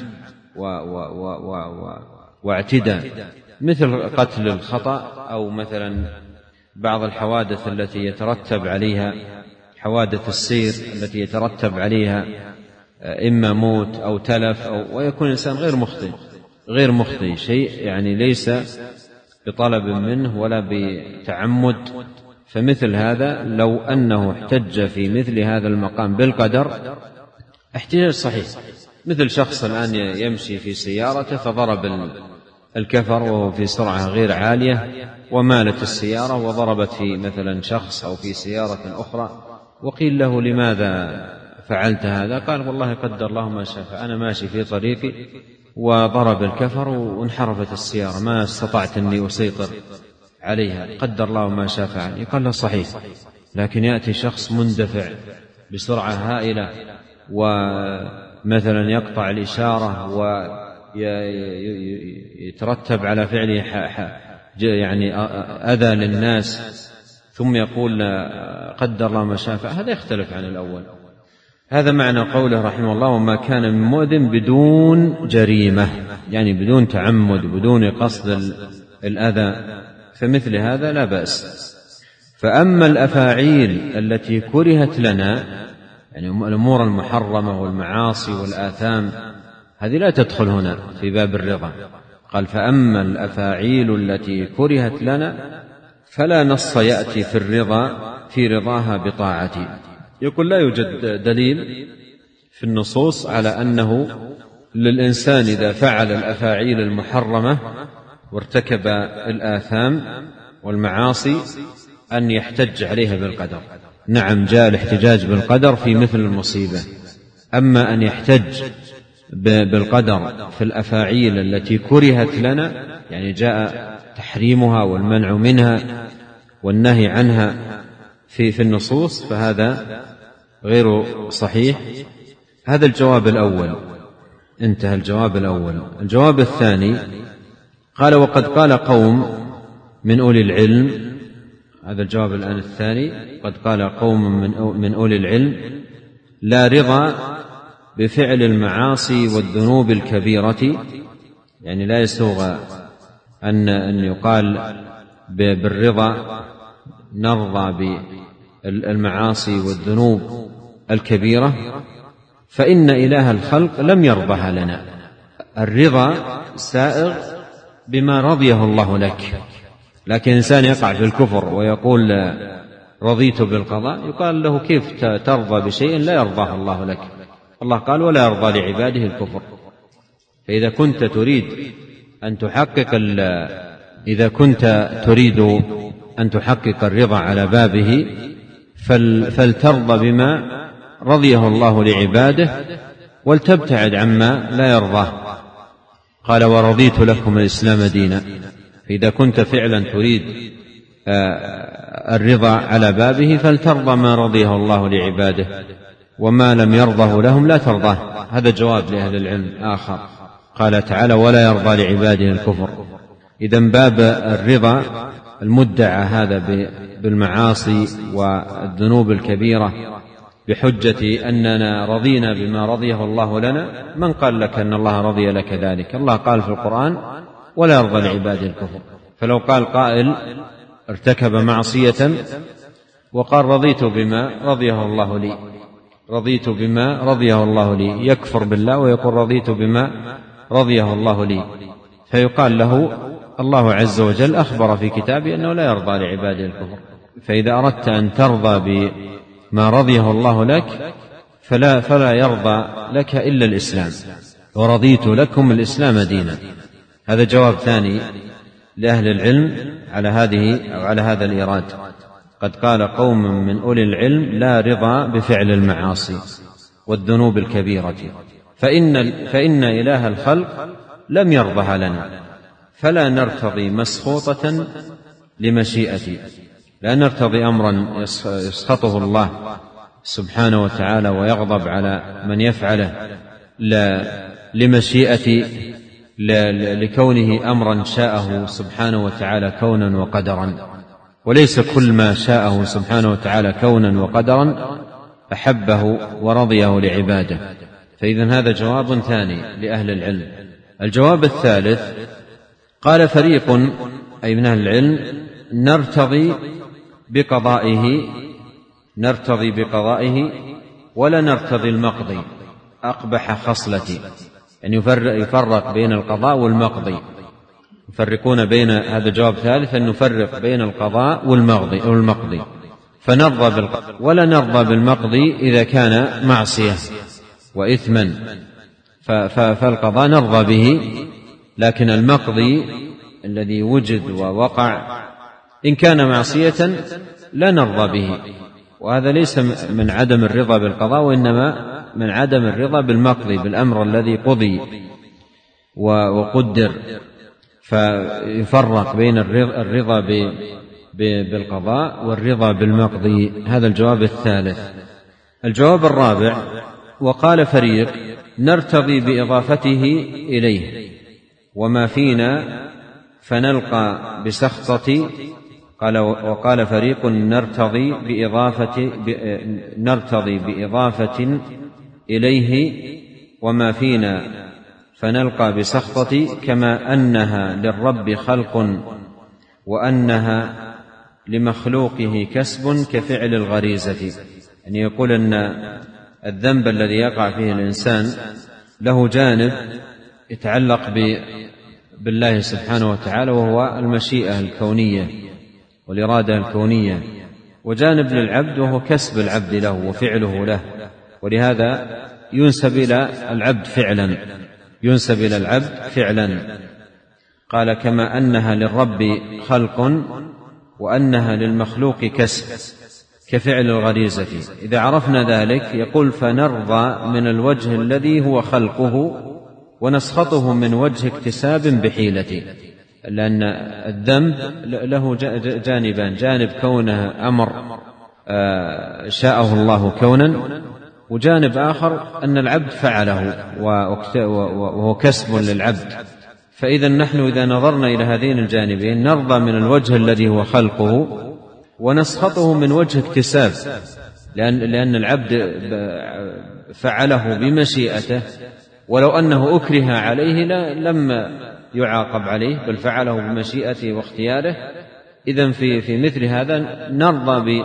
A: واعتداء، مثل قتل الخطأ، أو مثلا بعض الحوادث التي يترتب عليها، حوادث السير التي يترتب عليها إما موت أو تلف، ويكون الإنسان غير مخطئ شيء، يعني ليس بطلب منه ولا بتعمد. فمثل هذا لو أنه احتج في مثل هذا المقام بالقدر احتجاج صحيح. مثل شخص الآن يمشي في سيارته فضرب الكفر وهو في سرعة غير عالية، ومالت السيارة وضربت في مثلا شخص أو في سيارة أخرى، وقيل له لماذا فعلت هذا؟ قال والله قدر الله ما شاء، أنا ماشي في طريقي وضرب الكفر وانحرفت السيارة، ما استطعت أني أسيطر عليها، قدر الله ما شاء فعل. يقال له صحيح. لكن يأتي شخص مندفع بسرعة هائلة ومثلا يقطع الإشارة ويترتب على فعله يعني أذى للناس، ثم يقول قدر الله ما شاء فعل، هذا يختلف عن الأول. هذا معنى قوله رحمه الله وما كان من مؤذن بدون جريمة، يعني بدون تعمد بدون قصد الأذى، فمثل هذا لا بأس. فأما الأفاعيل التي كرهت لنا، يعني الأمور المحرمة والمعاصي والآثام، هذه لا تدخل هنا في باب الرضا. قال فأما الأفاعيل التي كرهت لنا فلا نص يأتي في الرضا في رضاها بطاعتي. يقول لا يوجد دليل في النصوص على أنه للإنسان إذا فعل الأفاعيل المحرمة وارتكب الآثام والمعاصي أن يحتج عليها بالقدر. نعم، جاء الاحتجاج بالقدر في مثل المصيبة، أما أن يحتج بالقدر في الأفاعيل التي كرهت لنا، يعني جاء تحريمها والمنع منها والنهي عنها في النصوص، فهذا غير صحيح. هذا الجواب الأول، انتهى الجواب الأول. الجواب الثاني قال: وقد قال قوم من أولي العلم. هذا الجواب الآن الثاني: قد قال قوم من أولي العلم: لا رضا بفعل المعاصي والذنوب الكبيرة، يعني لا يسوغ أن يقال بالرضا نرضى بالمعاصي والذنوب الكبيرة، فإن إله الخلق لم يرضها لنا. الرضا سائغ بما رضيه الله لك، لكن إنسان يقع في الكفر ويقول رضيت بالقضاء، يقال له: كيف ترضى بشيء لا يرضاه الله لك؟ الله قال: ولا يرضى لعباده الكفر. فإذا كنت تريد أن تحقق الرضا على بابه فلترضى بما رضيه الله لعباده ولتبتعد عما لا يرضاه. قال: ورضيت لكم الإسلام دينا. فإذا كنت فعلا تريد الرضا على بابه فلترضى ما رضيه الله لعباده، وما لم يرضه لهم لا ترضاه. هذا جواب لأهل العلم آخر. قال تعالى: ولا يرضى لعباده الكفر. إذن باب الرضا المدعى هذا بالمعاصي والذنوب الكبيرة بحجة أننا رضينا بما رضيه الله لنا، من قال لك أن الله رضي لك ذلك؟ الله قال في القرآن: ولا يرضى لعباده الكفر. فلو قال قائل ارتكب معصية وقال: رضيت بما رضيه الله لي، يكفر بالله ويقول: رضيت بما رضيه الله لي، فيقال له: الله عز وجل أخبر في كتابه أنه لا يرضى لعباده الكفر. فإذا أردت أن ترضى بما رضيه الله لك فلا يرضى لك إلا الإسلام. ورضيت لكم الإسلام دينا. هذا جواب ثاني لأهل العلم على هذا الإيراد. قد قال قوم من أولي العلم: لا رضا بفعل المعاصي والذنوب الكبيرة، فإن إله الخلق لم يرضها لنا، فلا نرتضي مسخوطة لمشيئتي. لا نرتضي أمرا يسخطه الله سبحانه وتعالى ويغضب على من يفعله لمشيئتي، لكونه أمرا شاءه سبحانه وتعالى كونا وقدرا، وليس كل ما شاءه سبحانه وتعالى كونا وقدرا أحبه ورضيه لعباده. فإذن هذا جواب ثاني لأهل العلم. الجواب الثالث: قال فريق أي من أهل العلم: نرتضي بقضائه ولا نرتضي المقضي. أقبح خصلتي، يعني يفرق بين القضاء والمقضي. يفرقون بين، هذا جواب ثالث، أن نفرق بين القضاء والمقضي. فنرضى بالقضاء ولا نرضى بالمقضي إذا كان معصية وإثما، فالقضاء نرضى به، لكن المقضي الذي وجد ووقع إن كان معصية لا نرضى به. وهذا ليس من عدم الرضا بالقضاء، وإنما من عدم الرضا بالمقضي، بالأمر الذي قضي وقدر. فيفرق بين الرضا بالقضاء والرضا بالمقضي. هذا الجواب الثالث. الجواب الرابع: وقال فريق: نرتضي بإضافته إليه وما فينا فنلقى بسخطة. وقال فريق: نرتضي بإضافة إليه وما فينا فنلقى بسخطة، كما أنها للرب خلق وأنها لمخلوقه كسب كفعل الغريزة. يعني يقول أن الذنب الذي يقع فيه الإنسان له جانب يتعلق بالله سبحانه وتعالى، وهو المشيئة الكونية والإرادة الكونية، وجانب للعبد وهو كسب العبد له وفعله له. ولهذا ينسب إلى العبد فعلا قال كما أنها للرب خلق وأنها للمخلوق كسب كفعل الغريزة. إذا عرفنا ذلك يقول فنرضى من الوجه الذي هو خلقه ونسخطه من وجه اكتساب بحيلته، لأن الذنب له جانبان، جانب كونه أمر شاءه الله كونا، وجانب آخر أن العبد فعله وهو كسب للعبد. فإذا نحن إذا نظرنا إلى هذين الجانبين نرضى من الوجه الذي هو خلقه ونسخطه من وجه اكتساب، لأن العبد فعله بمشيئته، ولو أنه أكره عليه لم يعاقب عليه بل فعله بمشيئته واختياره. إذن في مثل هذا نرضى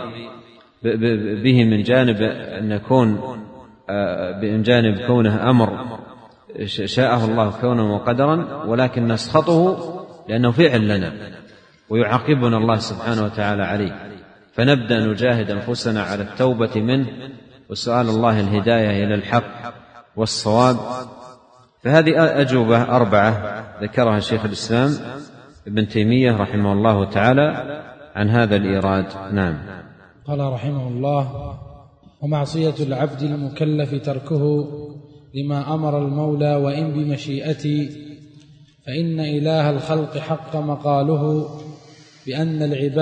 A: به من جانب أن يكون من جانب كونه أمر شاءه الله كونا وقدرا، ولكن نسخطه لأنه فعل لنا ويعاقبنا الله سبحانه وتعالى عليه، فنبدأ نجاهد أنفسنا على التوبة منه وسؤال الله الهداية إلى الحق والصواب. فهذه أجوبة 4 ذكرها الشيخ الإسلام ابن تيمية رحمه الله تعالى عن هذا الإيراد. نعم.
B: قال رحمه الله: ومعصية العبد المكلف تركه لما أمر المولى وإن بمشيئتي، فإن إله الخلق حق مقاله بأن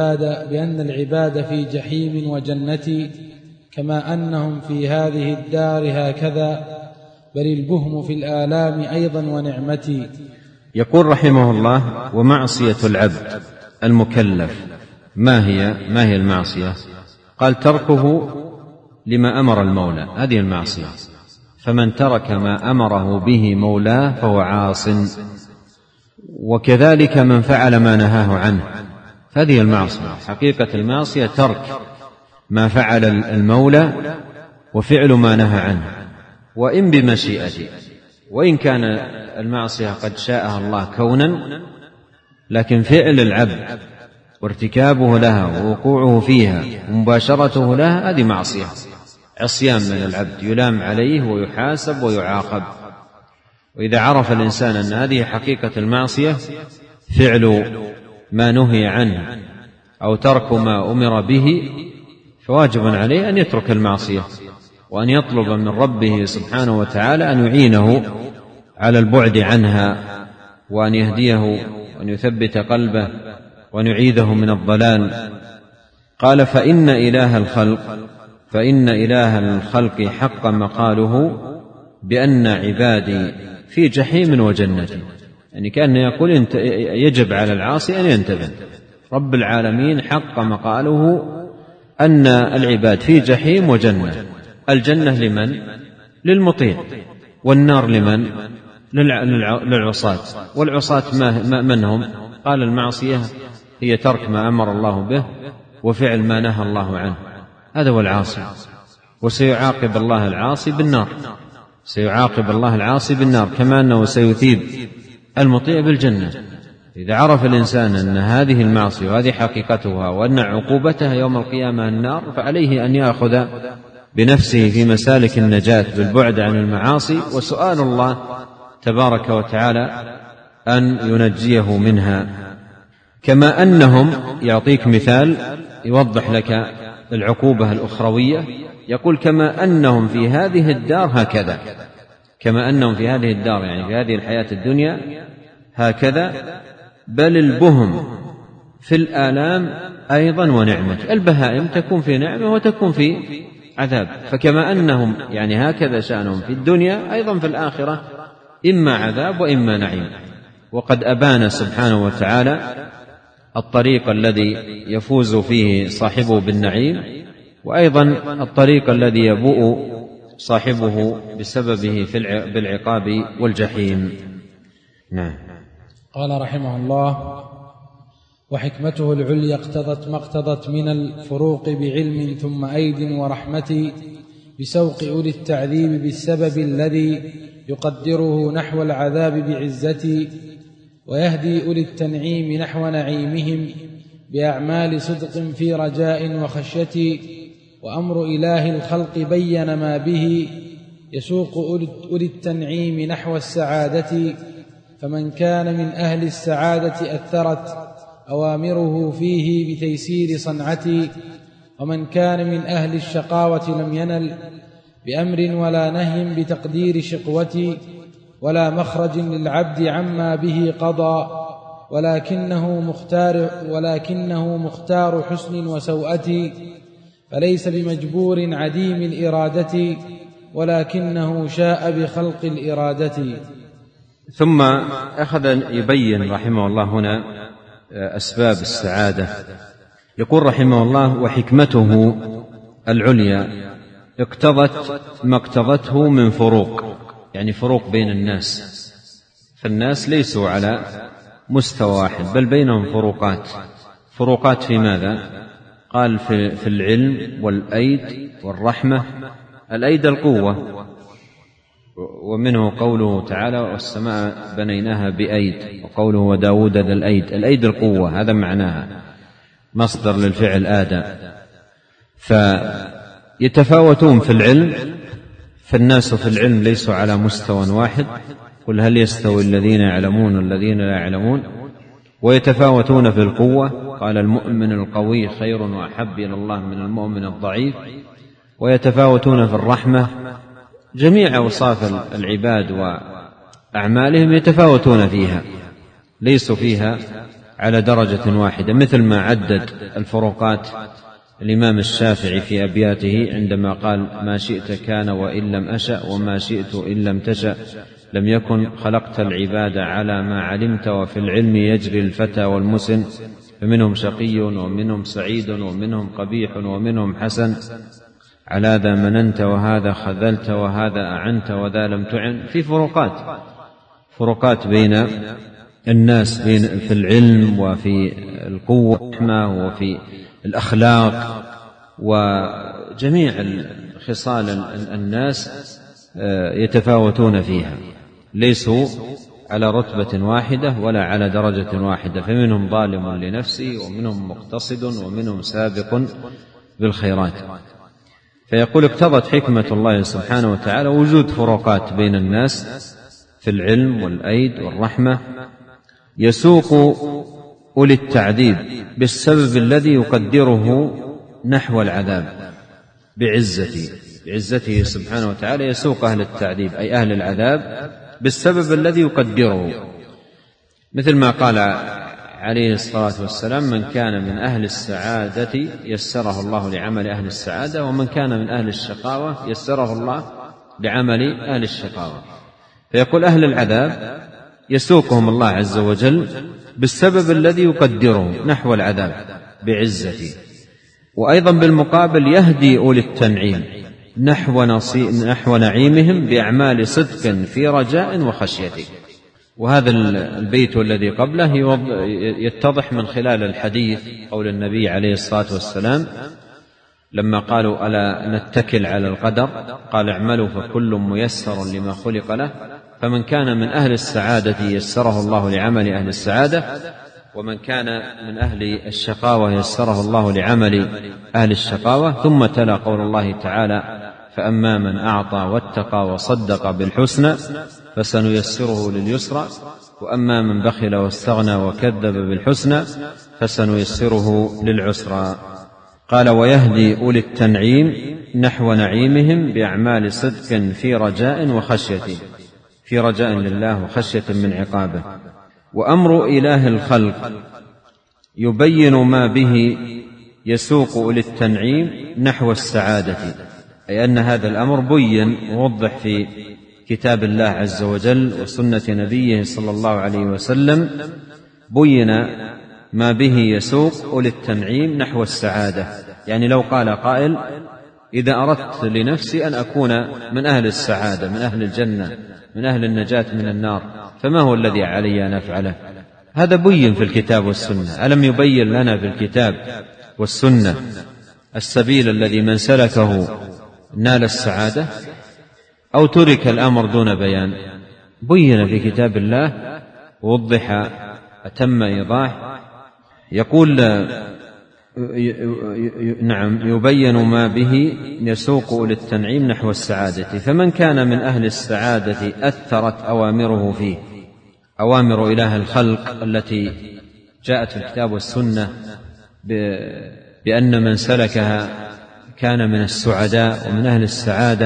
B: العباد في جحيم وجنة، كما أنهم في هذه الدار هكذا، بل البهم في الآلام أيضا ونعمتي.
A: يقول رحمه الله: ومعصية العبد المكلف ما هي المعصية؟ قال: تركه لما أمر المولى، هذه المعصية. فمن ترك ما أمره به مولاه فهو عاص، وكذلك من فعل ما نهاه عنه، هذه المعصية. حقيقة المعصية ترك ما فعل المولى وفعل ما نهى عنه، وإن بمشيئته، وإن كان المعصية قد شاءها الله كونا، لكن فعل العبد وارتكابه لها ووقوعه فيها ومباشرته لها هذه معصية، عصيان من العبد يلام عليه ويحاسب ويعاقب. وإذا عرف الإنسان أن هذه حقيقة المعصية، فعل ما نهي عنه أو ترك ما أمر به، فواجب عليه أن يترك المعصية وأن يطلب من ربه سبحانه وتعالى أن يعينه على البعد عنها، وأن يهديه وأن يثبت قلبه وأن يعيذه من الضلال. قال: فإن إله الخلق حق مقاله بأن عبادي في جحيم وجنة. يعني كأنه يقول يجب على العاصي أن ينتبه. رب العالمين حق مقاله أن العباد في جحيم وجنة. الجنة لمن؟ للمطيع، والنار لمن؟ للعصاة. والعصاة من هم؟ قال: المعصية هي ترك ما أمر الله به وفعل ما نهى الله عنه، هذا هو العاصي. وسيعاقب الله العاصي بالنار، كما أنه سيثيب المطيع بالجنة. إذا عرف الإنسان أن هذه المعصية وهذه حقيقتها وأن عقوبتها يوم القيامة النار، فعليه أن يأخذ بنفسه في مسالك النجاة بالبعد عن المعاصي، وسؤال الله تبارك وتعالى أن ينجيه منها. كما أنهم، يعطيك مثال يوضح لك العقوبة الأخروية، يقول: كما أنهم في هذه الدار هكذا. كما أنهم في هذه الدار يعني في هذه الحياة الدنيا هكذا، بل البهم في الآلام أيضا ونعمة. البهائم تكون في نعمة وتكون في عذاب، فكما أنهم يعني هكذا شأنهم في الدنيا أيضا في الآخرة، إما عذاب وإما نعيم. وقد أبان سبحانه وتعالى الطريق الذي يفوز فيه صاحبه بالنعيم، وأيضا الطريق الذي يبوء صاحبه بسببه بالعقاب والجحيم. نعم.
B: قال رحمه الله: وحكمته العليا اقتضت ما اقتضت من الفروق بعلم ثم أيد ورحمة، بسوق أولي التعذيب بالسبب الذي يقدره نحو العذاب بعزتي، ويهدي أولي التنعيم نحو نعيمهم بأعمال صدق في رجاء وخشية. وأمر إله الخلق بين ما به يسوق أولي التنعيم نحو السعادة، فمن كان من أهل السعادة أثرت أوامره فيه بتيسير صنعتي، ومن كان من أهل الشقاوة لم ينل بأمر ولا نهي بتقدير شقوتي، ولا مخرج للعبد عما به قضى، ولكنه مختار حسن وسوءتي، فليس بمجبور عديم الإرادة، ولكنه شاء بخلق الإرادة.
A: ثم أخذ يبين رحمه الله هنا أسباب السعادة. يقول رحمه الله: وحكمته العليا اقتضت ما اقتضته من فروق، يعني فروق بين الناس، فالناس ليسوا على مستوى واحد بل بينهم فروقات في ماذا؟ قال في العلم والأيد والرحمة. الأيد القوة، ومنه قوله تعالى: والسماء بنيناها بأيد، وقوله: وداود ذا الأيد. الأيد القوة، هذا معناها، مصدر للفعل آدى. فيتفاوتون في العلم، فالناس في العلم ليسوا على مستوى واحد، قل هل يستوي الذين يعلمون والذين لا يعلمون. ويتفاوتون في القوة، قال: المؤمن القوي خير وأحب إلى الله من المؤمن الضعيف. ويتفاوتون في الرحمة، جميع أوصاف العباد وأعمالهم يتفاوتون فيها، ليسوا فيها على درجة واحدة، مثل ما عدد الفروقات الإمام الشافعي في أبياته عندما قال: ما شئت كان وإن لم أشأ، وما شئت إن لم تشأ لم يكن، خلقت العباد على ما علمت، وفي العلم يجري الفتى والمسن، فمنهم شقي ومنهم سعيد ومنهم قبيح ومنهم حسن، على ذا مننت وهذا خذلت وهذا أعنت وذا لم تعن. في فروقات بين الناس في العلم وفي القوة وفي الأخلاق، وجميع خصال الناس يتفاوتون فيها، ليسوا على رتبة واحدة ولا على درجة واحدة، فمنهم ظالم لنفسه ومنهم مقتصد ومنهم سابق بالخيرات. فيقول: اقتضت حكمة الله سبحانه وتعالى وجود فروقات بين الناس في العلم والأيد والرحمة، يسوق أولي التعذيب بالسبب الذي يقدره نحو العذاب بعزته سبحانه وتعالى، يسوق أهل التعذيب أي أهل العذاب بالسبب الذي يقدره، مثل ما قال عليه الصلاة والسلام: من كان من أهل السعادة يسره الله لعمل أهل السعادة، ومن كان من أهل الشقاوة يسره الله لعمل أهل الشقاوة. فيقول: أهل العذاب يسوقهم الله عز وجل بالسبب الذي يقدره نحو العذاب بعزته. وأيضا بالمقابل يهدي أولي التنعيم نحو نعيمهم بأعمال صدق في رجاء وخشية. وهذا البيت والذي قبله يتضح من خلال الحديث قول النبي عليه الصلاة والسلام لما قالوا: ألا نتكل على القدر؟ قال: اعملوا فكل ميسر لما خلق له. فمن كان من أهل السعادة يسره الله لعمل أهل السعادة، ومن كان من أهل الشقاوة يسره الله لعمل أهل الشقاوة. ثم تلا قول الله تعالى: فأما من أعطى واتقى وصدق بالحسنى فسنيسره لليسرى، وأما من بخل واستغنى وكذب بالحسنى فسنيسره للعسرى. قال: ويهدي أولي التنعيم نحو نعيمهم بأعمال صدق في رجاء وخشية، في رجاء لله وخشية من عقابه. وأمر إله الخلق يبين ما به يسوق أولي التنعيم نحو السعادة، أي أن هذا الأمر بين ووضح في كتاب الله عز وجل وسنة نبيه صلى الله عليه وسلم، بين ما به يسوق أولي التنعيم نحو السعادة. يعني لو قال قائل: إذا أردت لنفسي أن أكون من أهل السعادة، من أهل الجنة، من أهل النجاة من النار، فما هو الذي علي أن أفعله؟ هذا بين في الكتاب والسنة. ألم يبين لنا في الكتاب والسنة السبيل الذي من سلكه نال السعادة، أو ترك الأمر دون بيان؟ بين في كتاب الله ووضح أتم إيضاح. يقول نعم يبين ما به يسوق للتنعيم نحو السعادة. فمن كان من أهل السعادة أثرت أوامره فيه، أوامر إله الخلق التي جاءت في الكتاب والسنة بأن من سلكها كان من السعداء ومن أهل السعادة.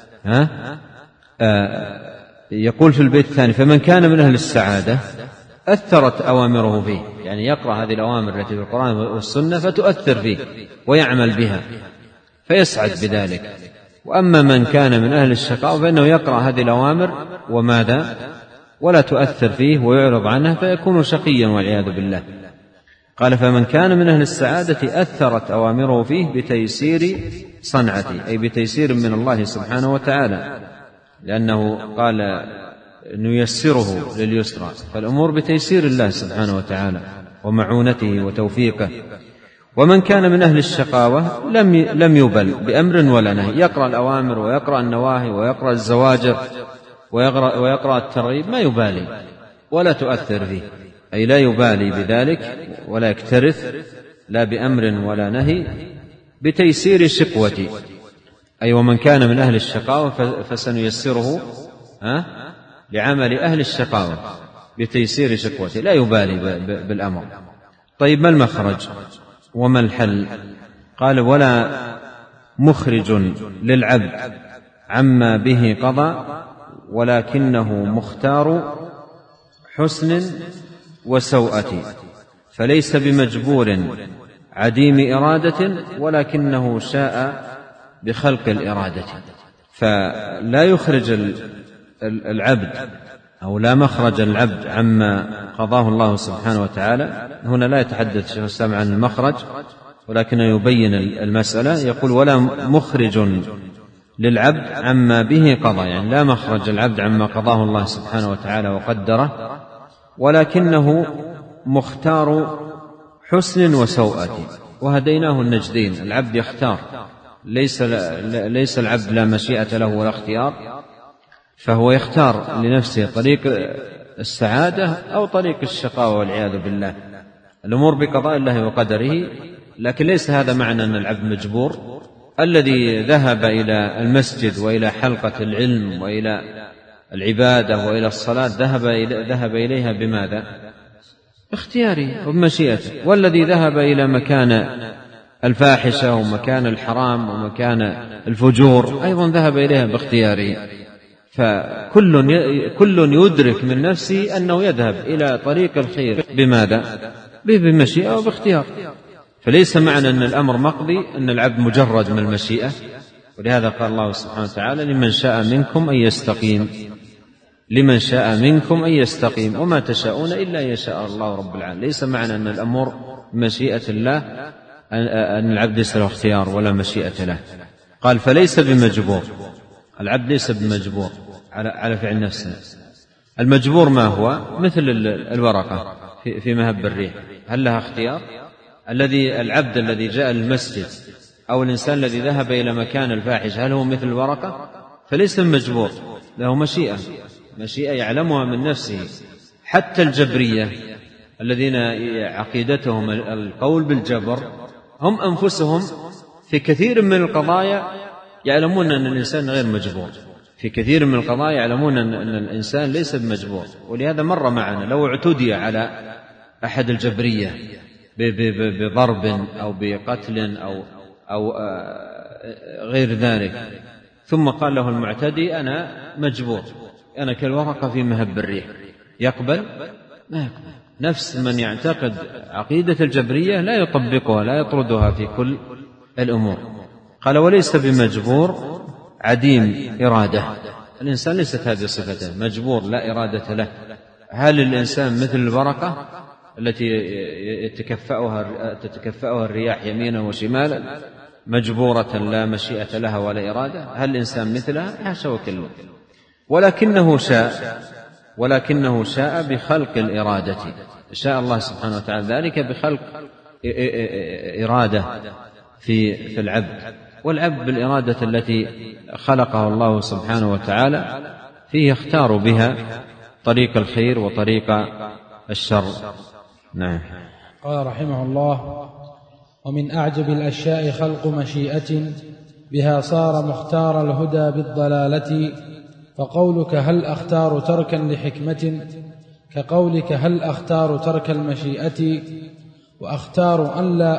A: يقول في البيت الثاني: فمن كان من أهل السعادة أثرت أوامره فيه، يعني يقرأ هذه الأوامر التي في القرآن والسنة فتؤثر فيه ويعمل بها فيسعد بذلك. وأما من كان من أهل الشقاء فإنه يقرأ هذه الأوامر وماذا؟ ولا تؤثر فيه ويعرض عنها فيكون شقيا والعياذ بالله. قال: فمن كان من أهل السعادة أثرت أوامره فيه بتيسير صنعته، أي بتيسير من الله سبحانه وتعالى، لأنه قال نيسره لليسرى، فالأمور بتيسير الله سبحانه وتعالى ومعونته وتوفيقه. ومن كان من أهل الشقاوة لم يبل بأمر ولا نهي، يقرأ الأوامر ويقرأ النواهي ويقرأ الزواجر ويقرأ الترغيب، ما يبالي ولا تؤثر فيه، أي لا يبالي بذلك ولا يكترث لا بأمر ولا نهي بتيسير شقوتي. أي ومن كان من أهل الشقاوة فسنيسره لعمل أهل الشقاوة بتيسير شقوته، لا يبالي بالأمر. طيب ما المخرج وما الحل؟ قال: ولا مخرج للعبد عما به قضى ولكنه مختار حسن وسوءة، فليس بمجبور عديم إرادة ولكنه شاء بخلق الإرادة. فلا يخرج العبد أو لا مخرج العبد عما قضاه الله سبحانه وتعالى. هنا لا يتحدث شيخ الإسلام عن المخرج ولكنه يبين المسألة. يقول: ولا مخرج للعبد عما به قضى، يعني لا مخرج العبد عما قضاه الله سبحانه وتعالى وقدره، ولكنه مختار حسن وسوءة، وهديناه النجدين. العبد يختار، ليس العبد لا مشيئة له ولا اختيار، فهو يختار لنفسه طريق السعادة أو طريق الشقاوة والعياذ بالله. الأمور بقضاء الله وقدره، لكن ليس هذا معنى أن العبد مجبور. الذي ذهب إلى المسجد وإلى حلقة العلم وإلى العبادة وإلى الصلاة ذهب إليها بماذا؟ اختياري وبمشيئته. والذي ذهب إلى مكان الفاحشة ومكان الحرام ومكان الفجور أيضا ذهب إليها باختياره. فكل يدرك من نفسه أنه يذهب إلى طريق الخير بماذا؟ بمشيئة وباختيار. فليس معنى أن الأمر مقضي أن العبد مجرد من المشيئة. ولهذا قال الله سبحانه وتعالى: لمن شاء منكم أن يستقيم، لمن شاء منكم أن يستقيم وما تشاءون إلا أن يشاء الله رب العالمين. ليس معنى أن الأمر مشيئة الله أن العبد ليس له اختيار ولا مشيئة له. قال: فليس بمجبور، العبد ليس بمجبور على فعل نفسه. المجبور ما هو؟ مثل الورقة في مهب الريح، هل لها اختيار؟ العبد الذي جاء للمسجد أو الإنسان الذي ذهب إلى مكان الفاحش هل هو مثل الورقة؟ فليس مجبور، له مشيئة يعلمها من نفسه. حتى الجبرية الذين عقيدتهم القول بالجبر هم أنفسهم في كثير من القضايا يعلمون أن الإنسان غير مجبور، في كثير من القضايا يعلمون أن الإنسان ليس بمجبور. ولهذا مر معنا لو اعتدي على أحد الجبرية بضرب أو بقتل أو غير ذلك، ثم قال له المعتدي: أنا مجبور، أنا كالورقة في مهب الريح، يقبل؟ ما يقبل. نفس من يعتقد عقيدة الجبرية لا يطبقها، لا يطردها في كل الأمور. قال: وليس بمجبور عديم إرادة. الإنسان ليست هذه صفته، مجبور لا إرادة له. هل الإنسان مثل الورقة التي تتكفأها الرياح يمينا وشمالا مجبورة لا مشيئة لها ولا إرادة؟ هل الإنسان مثلها؟ حاشا وكلا. ولكنه شاء بخلق الإرادة، شاء الله سبحانه وتعالى ذلك بخلق إرادة في العبد. والعبد بالإرادة التي خلقه الله سبحانه وتعالى فيه يختار بها طريق الخير وطريق الشر. نعم.
B: قال رحمه الله: ومن أعجب الأشياء خلق مشيئة بها صار مختار الهدى بالضلالة، فقولك هل أختار تركا لحكمة كقولك هل أختار ترك المشيئة، وأختار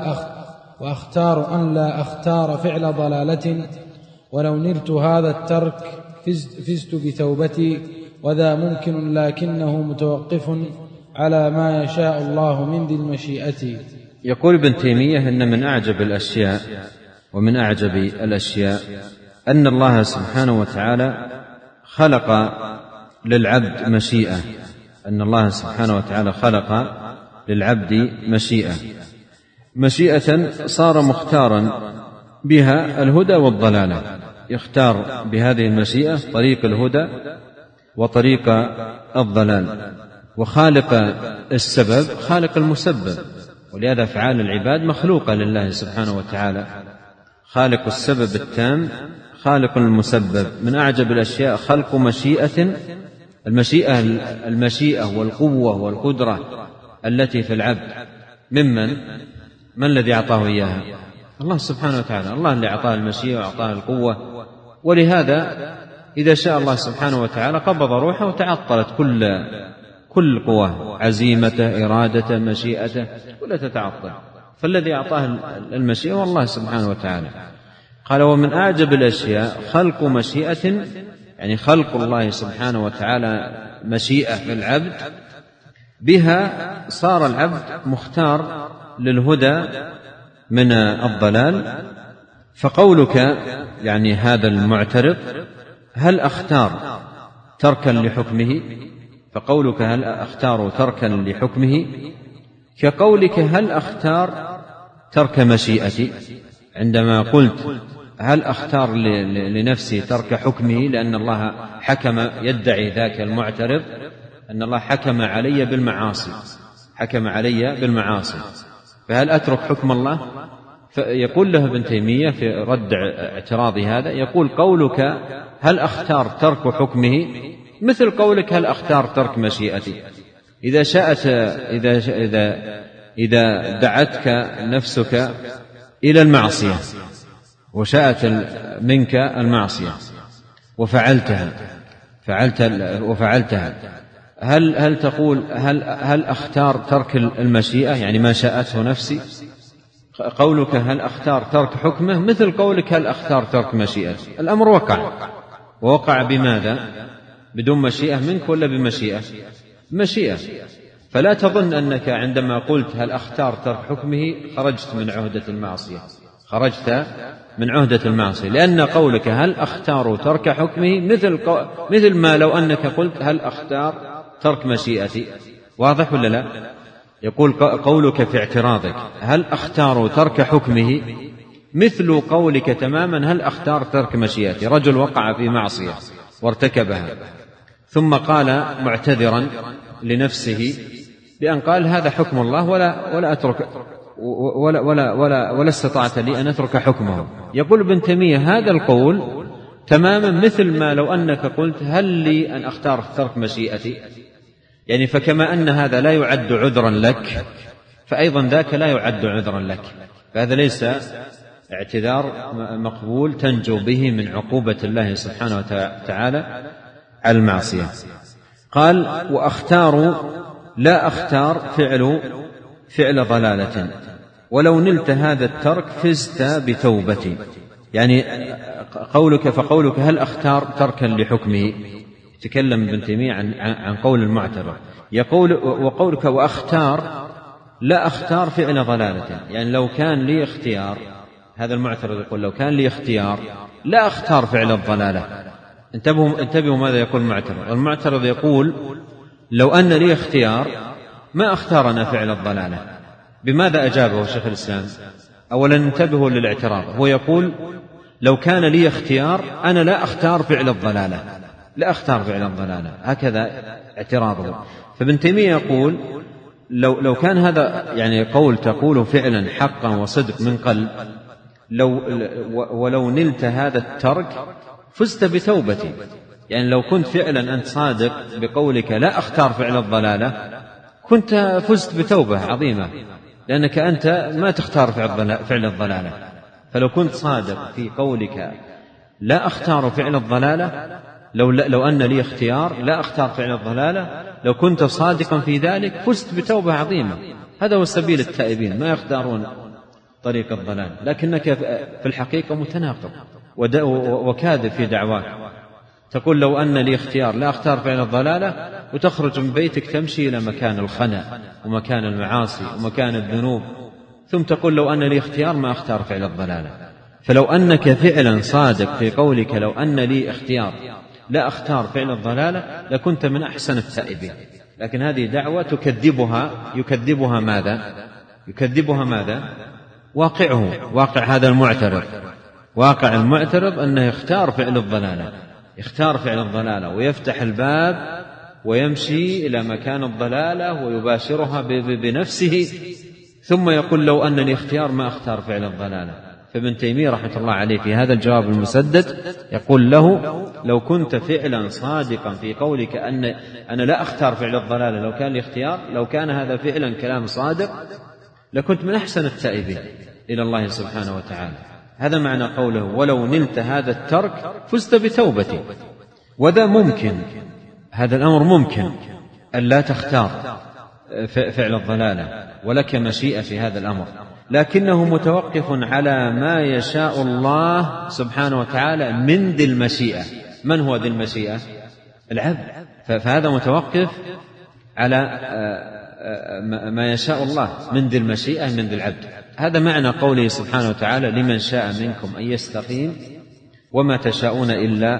B: أن لا أختار فعل ضلالة، ولو نلت هذا الترك فزت بتوبتي، وذا ممكن لكنه متوقف على ما يشاء الله من ذي المشيئة.
A: يقول ابن تيمية إن من أعجب الأشياء ومن أعجب الأشياء أن الله سبحانه وتعالى خلق للعبد مشيئة، أن الله سبحانه وتعالى خلق للعبد مشيئة صار مختارا بها الهدى والضلالة، يختار بهذه المشيئة طريق الهدى وطريق الضلال. وخالق السبب خالق المسبب، ولهذا أفعال العباد مخلوقة لله سبحانه وتعالى، خالق السبب التام خالق المسبب. من أعجب الأشياء خلق مشيئة، المشيئة والقوة والقدرة التي في العبد من الذي أعطاه إياها؟ الله سبحانه وتعالى، الله اللي أعطاه المشيئة وأعطاه القوة. ولهذا إذا شاء الله سبحانه وتعالى قبض روحه وتعطلت كل قوة، عزيمته، إرادته، مشيئته، كلها تتعطل. فالذي أعطاه المشيئة هو الله سبحانه وتعالى. قال ومن أعجب الأشياء خلق مشيئة، يعني خلق الله سبحانه وتعالى مشيئة في العبد بها صار العبد مختار للهدى من الضلال. فقولك يعني هذا المعترض هل أختار تركا لحكمه، فقولك هل أختار تركا لحكمه كقولك هل أختار ترك مشيئتي. عندما قلت هل أختار لنفسي ترك حكمه لأن الله حكم، يدعي ذاك المعترض أن الله حكم علي بالمعاصي، فهل أترك حكم الله؟ فيقول له ابن تيمية في رد اعتراض هذا، يقول قولك هل أختار ترك حكمه مثل قولك هل أختار ترك مشيئتي. إذا دعتك نفسك إلى المعصية وشاءت منك المعصية وفعلتها، هل تقول هل أختار ترك المشيئة يعني ما شاءته نفسي؟ قولك هل أختار ترك حكمه مثل قولك هل أختار ترك مشيئتي. الأمر وقع بماذا؟ بدون مشيئة منك ولا بمشيئة؟ مشيئة. فلا تظن أنك عندما قلت هل أختار ترك حكمه خرجت من عهدة المعصية، لأن قولك هل أختار ترك حكمه مثل ما لو أنك قلت هل أختار ترك مشيئتي. واضح ولا لا؟ يقول قولك في اعتراضك هل أختار ترك حكمه مثل قولك تماما هل أختار ترك مشيئتي. رجل وقع في معصية وارتكبها ثم قال معتذرا لنفسه بأن قال هذا حكم الله ولا أترك ولا استطعت لي أن أترك حكمه. يقول ابن تيمية هذا القول تماما مثل ما لو أنك قلت هل لي أن أختار ترك مشيئتي، يعني فكما أن هذا لا يعد عذرا لك فأيضا ذاك لا يعد عذرا لك، فهذا ليس اعتذار مقبول تنجو به من عقوبة الله سبحانه وتعالى على المعصية. قال وأختار لا أختار فعل ضلالة، ولو نلت هذا الترك فزت بتوبتي. يعني فقولك هل أختار تركا لحكمه، تكلم ابن تيمية عن قول المعترض. يقول وقولك وأختار لا أختار فعل ضلالة، يعني لو كان لي اختيار، هذا المعترض يقول لو كان لي اختيار لا أختار فعل الضلالة. انتبهوا ماذا يقول المعترض. المعترض يقول لو أن لي اختيار ما أختارنا فعل الضلالة. بماذا أجابه شيخ الإسلام؟ أولا انتبهوا للاعتراض، هو يقول لو كان لي اختيار أنا لا أختار فعل الضلالة، هكذا اعتراضه. فابن تيمية يقول لو كان هذا يعني قول تقول فعلا حقا وصدق من قلب، ولو نلت هذا الترك فزت بتوبتي. يعني لو كنت فعلا أنت صادق بقولك لا أختار فعل الضلالة كنت فزت بتوبة عظيمة، لأنك أنت ما تختار فعل الضلالة. فلو كنت صادق في قولك لا أختار فعل الضلالة، لو أن لي اختيار لا أختار فعل الضلالة، لو كنت صادقا في ذلك فزت بتوبة عظيمة. هذا هو سبيل التائبين، ما يختارون طريق الضلال، لكنك في الحقيقة متناقض وكاذب في دعواك. تقول لو أن لي اختيار لا أختار فعل الضلالة، وتخرج من بيتك تمشي إلى مكان الخنا ومكان المعاصي ومكان الذنوب، ثم تقول لو أن لي اختيار ما أختار فعل الضلالة. فلو أنك فعلا صادق في قولك لو أن لي اختيار لا أختار فعل الضلالة لكنت من أحسن التائبين، لكن هذه دعوة يكذبها ماذا؟ واقع هذا المعترض. واقع المعترض أنه يختار فعل الضلالة ويفتح الباب ويمشي إلى مكان الضلالة ويباشرها بنفسه، ثم يقول لو أن لي اختيار ما أختار فعل الضلالة. فابن تيمية رحمة الله عليه في هذا الجواب المسدد يقول له لو كنت فعلا صادقا في قولك أنا لا أختار فعل الضلالة لو كان لي اختيار، لو كان هذا فعلا كلام صادق لكنت من أحسن التائبين إلى الله سبحانه وتعالى. هذا معنى قوله ولو نلت هذا الترك فزت بتوبتي. وذا ممكن، هذا الأمر ممكن أن لا تختار فعل الضلالة ولك مشيئة في هذا الأمر، لكنه متوقف على ما يشاء الله سبحانه وتعالى من ذي المشيئة. من هو ذي المشيئة؟ العبد. فهذا متوقف على ما يشاء الله من ذي المشيئة من ذي العبد. هذا معنى قوله سبحانه وتعالى لمن شاء منكم أن يستقيم وما تشاءون إلا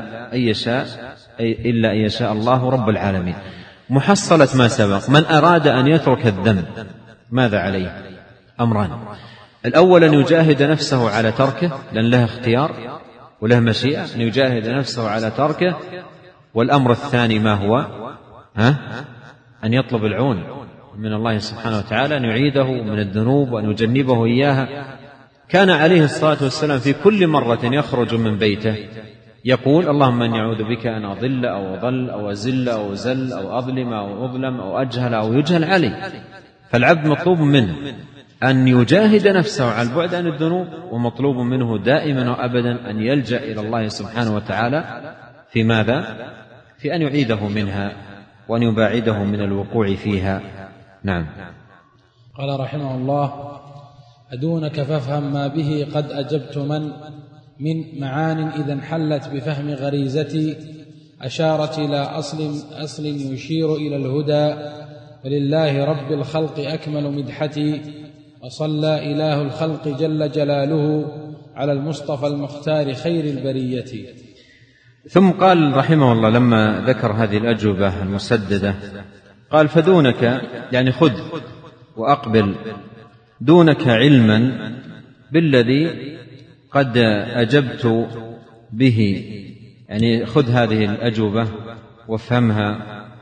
A: أن يشاء الله رب العالمين. محصلة ما سبق، من أراد أن يترك الذنب ماذا عليه؟ أمران: الأول أن يجاهد نفسه على تركه، لأن له اختيار وله مشيئة أن يجاهد نفسه على تركه. والأمر الثاني ما هو؟ أن يطلب العون من الله سبحانه وتعالى أن يعيده من الذنوب وأن يجنبه إياها. كان عليه الصلاة والسلام في كل مرة يخرج من بيته يقول اللهم إني أعوذ بك أن أضل أو أضل أو أزل أو أزل أو أظلم أو أظلم أو أجهل أو يجهل علي. فالعبد مطلوب منه أن يجاهد نفسه على البعد عن الذنوب، ومطلوب منه دائما وأبدا أن يلجأ إلى الله سبحانه وتعالى في ماذا؟ في أن يعيده منها وأن يباعده من الوقوع فيها. نعم.
B: قال رحمه الله: أدونك فافهم ما به قد أجبت من معان إذا انحلت بفهم غريزتي، أشارت إلى أصل يشير إلى الهدى، ولله رب الخلق أكمل مدحتي، وصلى إله الخلق جل جلاله على المصطفى المختار خير البرية.
A: ثم قال رحمه الله لما ذكر هذه الأجوبة المسددة قال: فدونك يعني خذ وأقبل دونك علما بالذي قد أجبت به، يعني خذ هذه الأجوبة وافهمها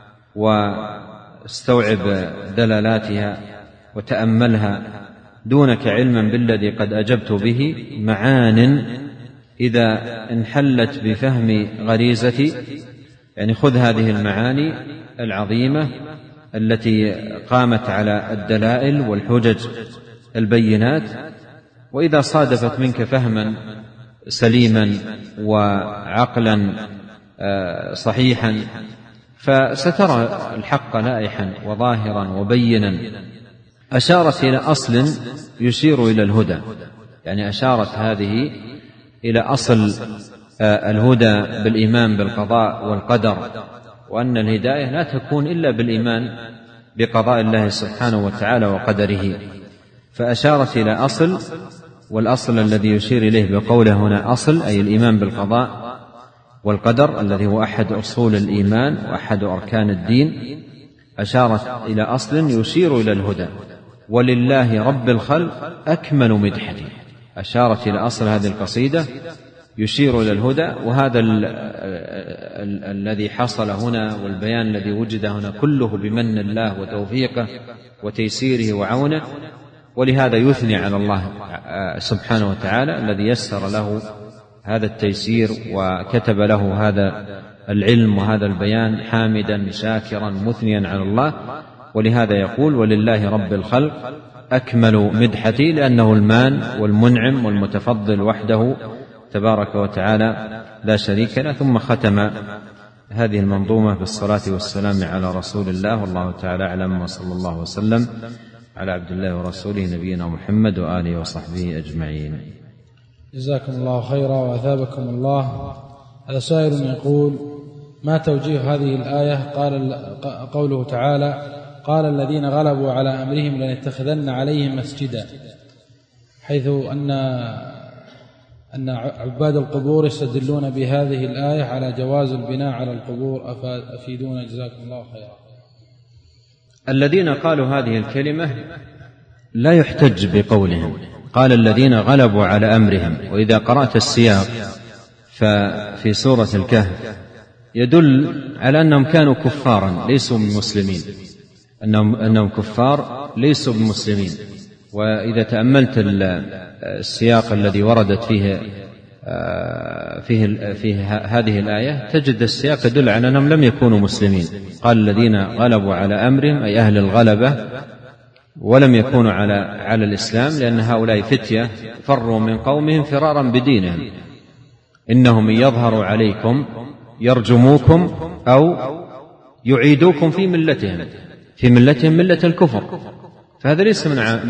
A: واستوعب دلالاتها وتأملها. دونك علما بالذي قد أجبت به معان إذا انحلت بفهم غريزتي، يعني خذ هذه المعاني العظيمة التي قامت على الدلائل والحجج البينات، وإذا صادفت منك فهما سليما وعقلا صحيحا فسترى الحق لائحا وظاهرا وبينا. أشارت إلى أصل يشير إلى الهدى، يعني أشارت هذه إلى أصل الهدى بالإيمان بالقضاء والقدر، وأن الهداية لا تكون إلا بالإيمان بقضاء الله سبحانه وتعالى وقدره. فأشارت إلى أصل، والأصل الذي يشير إليه بقوله هنا أصل أي الإيمان بالقضاء والقدر الذي هو أحد أصول الإيمان وأحد أركان الدين. أشارت إلى أصل يشير إلى الهدى، ولله رب الخلق أكمل مدحتي. أشارت إلى أصل هذه القصيدة يشير إلى الهدى، وهذا الذي حصل هنا والبيان الذي وجد هنا كله بمن الله وتوفيقه وتيسيره وعونه، ولهذا يثني على الله سبحانه وتعالى الذي يسر له هذا التيسير وكتب له هذا العلم وهذا البيان، حامدا شاكرا مثنيا على الله. ولهذا يقول: ولله رب الخلق أكمل مدحتي، لأنه المان والمنعم والمتفضل وحده تبارك وتعالى لا شريك له. ثم ختم هذه المنظومة بالصلاة والسلام على رسول الله، والله تعالى أعلم، وصلى الله وسلم على عبد الله ورسوله نبينا محمد وآله وصحبه أجمعين.
B: جزاكم الله خيرا وأثابكم الله. هذا سائل يقول: ما توجيه هذه الآية؟ قوله تعالى: قال الذين غلبوا على أمرهم لنتخذن عليهم مسجدا، حيث أن عباد القبور يستدلون بهذه الآية على جواز البناء على القبور. أفيدونا جزاكم الله خيرا.
A: الذين قالوا هذه الكلمة لا يحتج بقولهم، قال الذين غلبوا على أمرهم. وإذا قرأت السياق ففي سورة الكهف يدل على أنهم كانوا كفارا ليسوا بمسلمين، أنهم كفار ليسوا بمسلمين. وإذا تأملت السياق الذي وردت فيه هذه الآية تجد السياق يدل على أنهم لم يكونوا مسلمين. قال الذين غلبوا على أمرهم، أي أهل الغلبة، ولم يكونوا على الإسلام، لأن هؤلاء فتية فروا من قومهم فرارا بدينهم. إنهم إن يظهروا عليكم يرجموكم أو يعيدوكم في ملتهم ملة الكفر. فهذا ليس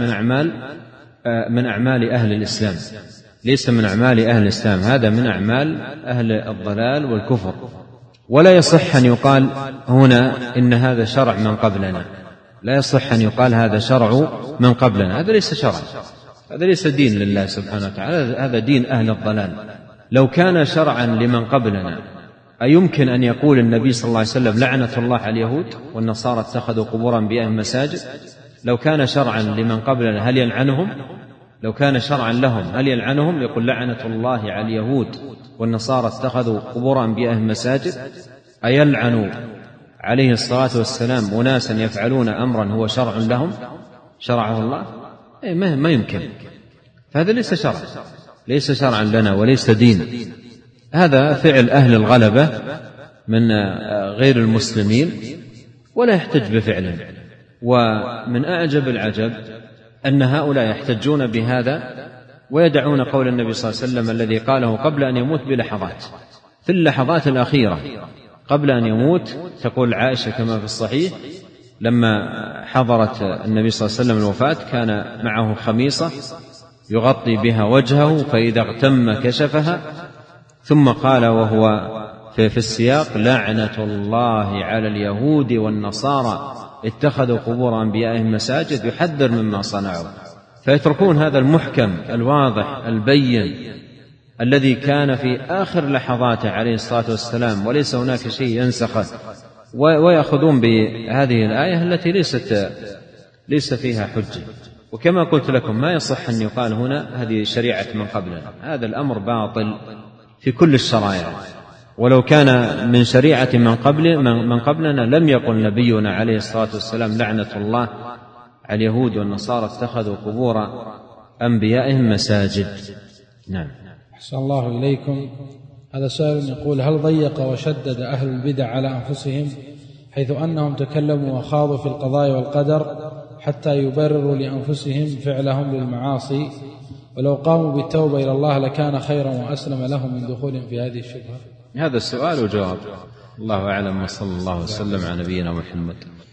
A: من أعمال أهل الإسلام، ليس من أعمال أهل الإسلام، هذا من أعمال أهل الضلال والكفر. ولا يصح أن يقال هنا إن هذا شرع من قبلنا، لا يصح أن يقال هذا شرع من قبلنا، هذا ليس شرع، هذا ليس دين لله سبحانه وتعالى، هذا دين أهل الضلال. لو كان شرعا لمن قبلنا أيمكن أن يقول النبي صلى الله عليه وسلم لعنة الله على اليهود والنصارى اتخذوا قبور أنبيائهم مساجد؟ لو كان شرعا لمن قبلنا هل يلعنهم؟ لو كان شرعا لهم هل يلعنهم؟ يقول لعنة الله على اليهود والنصارى اتخذوا قبور أنبيائهم مساجد؟ أيلعن عليه الصلاة والسلام أناسا يفعلون أمرا هو شرع لهم شرعه الله؟ ما يمكن. فهذا ليس شرعا لنا وليس دين، هذا فعل أهل الغلبة من غير المسلمين ولا يحتج بفعلهم. ومن أعجب العجب أن هؤلاء يحتجون بهذا ويدعون قول النبي صلى الله عليه وسلم الذي قاله قبل أن يموت بلحظات، في اللحظات الأخيرة قبل أن يموت. تقول عائشة كما في الصحيح لما حضرت النبي صلى الله عليه وسلم الوفاة كان معه خميصة يغطي بها وجهه، فإذا اغتم كشفها، ثم قال وهو في السياق لعنة الله على اليهود والنصارى اتخذوا قبور أنبيائهم مساجد، يحذر مما صنعوا. فيتركون هذا المحكم الواضح البين الذي كان في آخر لحظاته عليه الصلاة والسلام وليس هناك شيء ينسخه، ويأخذون بهذه الآية التي ليس فيها حجة. وكما قلت لكم ما يصح أن يقال هنا هذه شريعة من قبلنا، هذا الأمر باطل في كل الشرائع. ولو كان من شريعة من قبلنا لم يقل نبينا عليه الصلاة والسلام لعنة الله على اليهود والنصارى اتخذوا قبور أنبيائهم مساجد. نعم.
B: أحسن الله إليكم. هذا سائل يقول: هل ضيق وشدد أهل البدع على أنفسهم حيث أنهم تكلموا وخاضوا في القضاء والقدر حتى يبرروا لأنفسهم فعلهم للمعاصي، ولو قاموا بالتوبة إلى الله لكان خيرا وأسلم لهم من دخولهم في هذه الشبهة؟
A: هذا السؤال وجواب، الله أعلم، وصلى الله وسلم على نبينا محمد.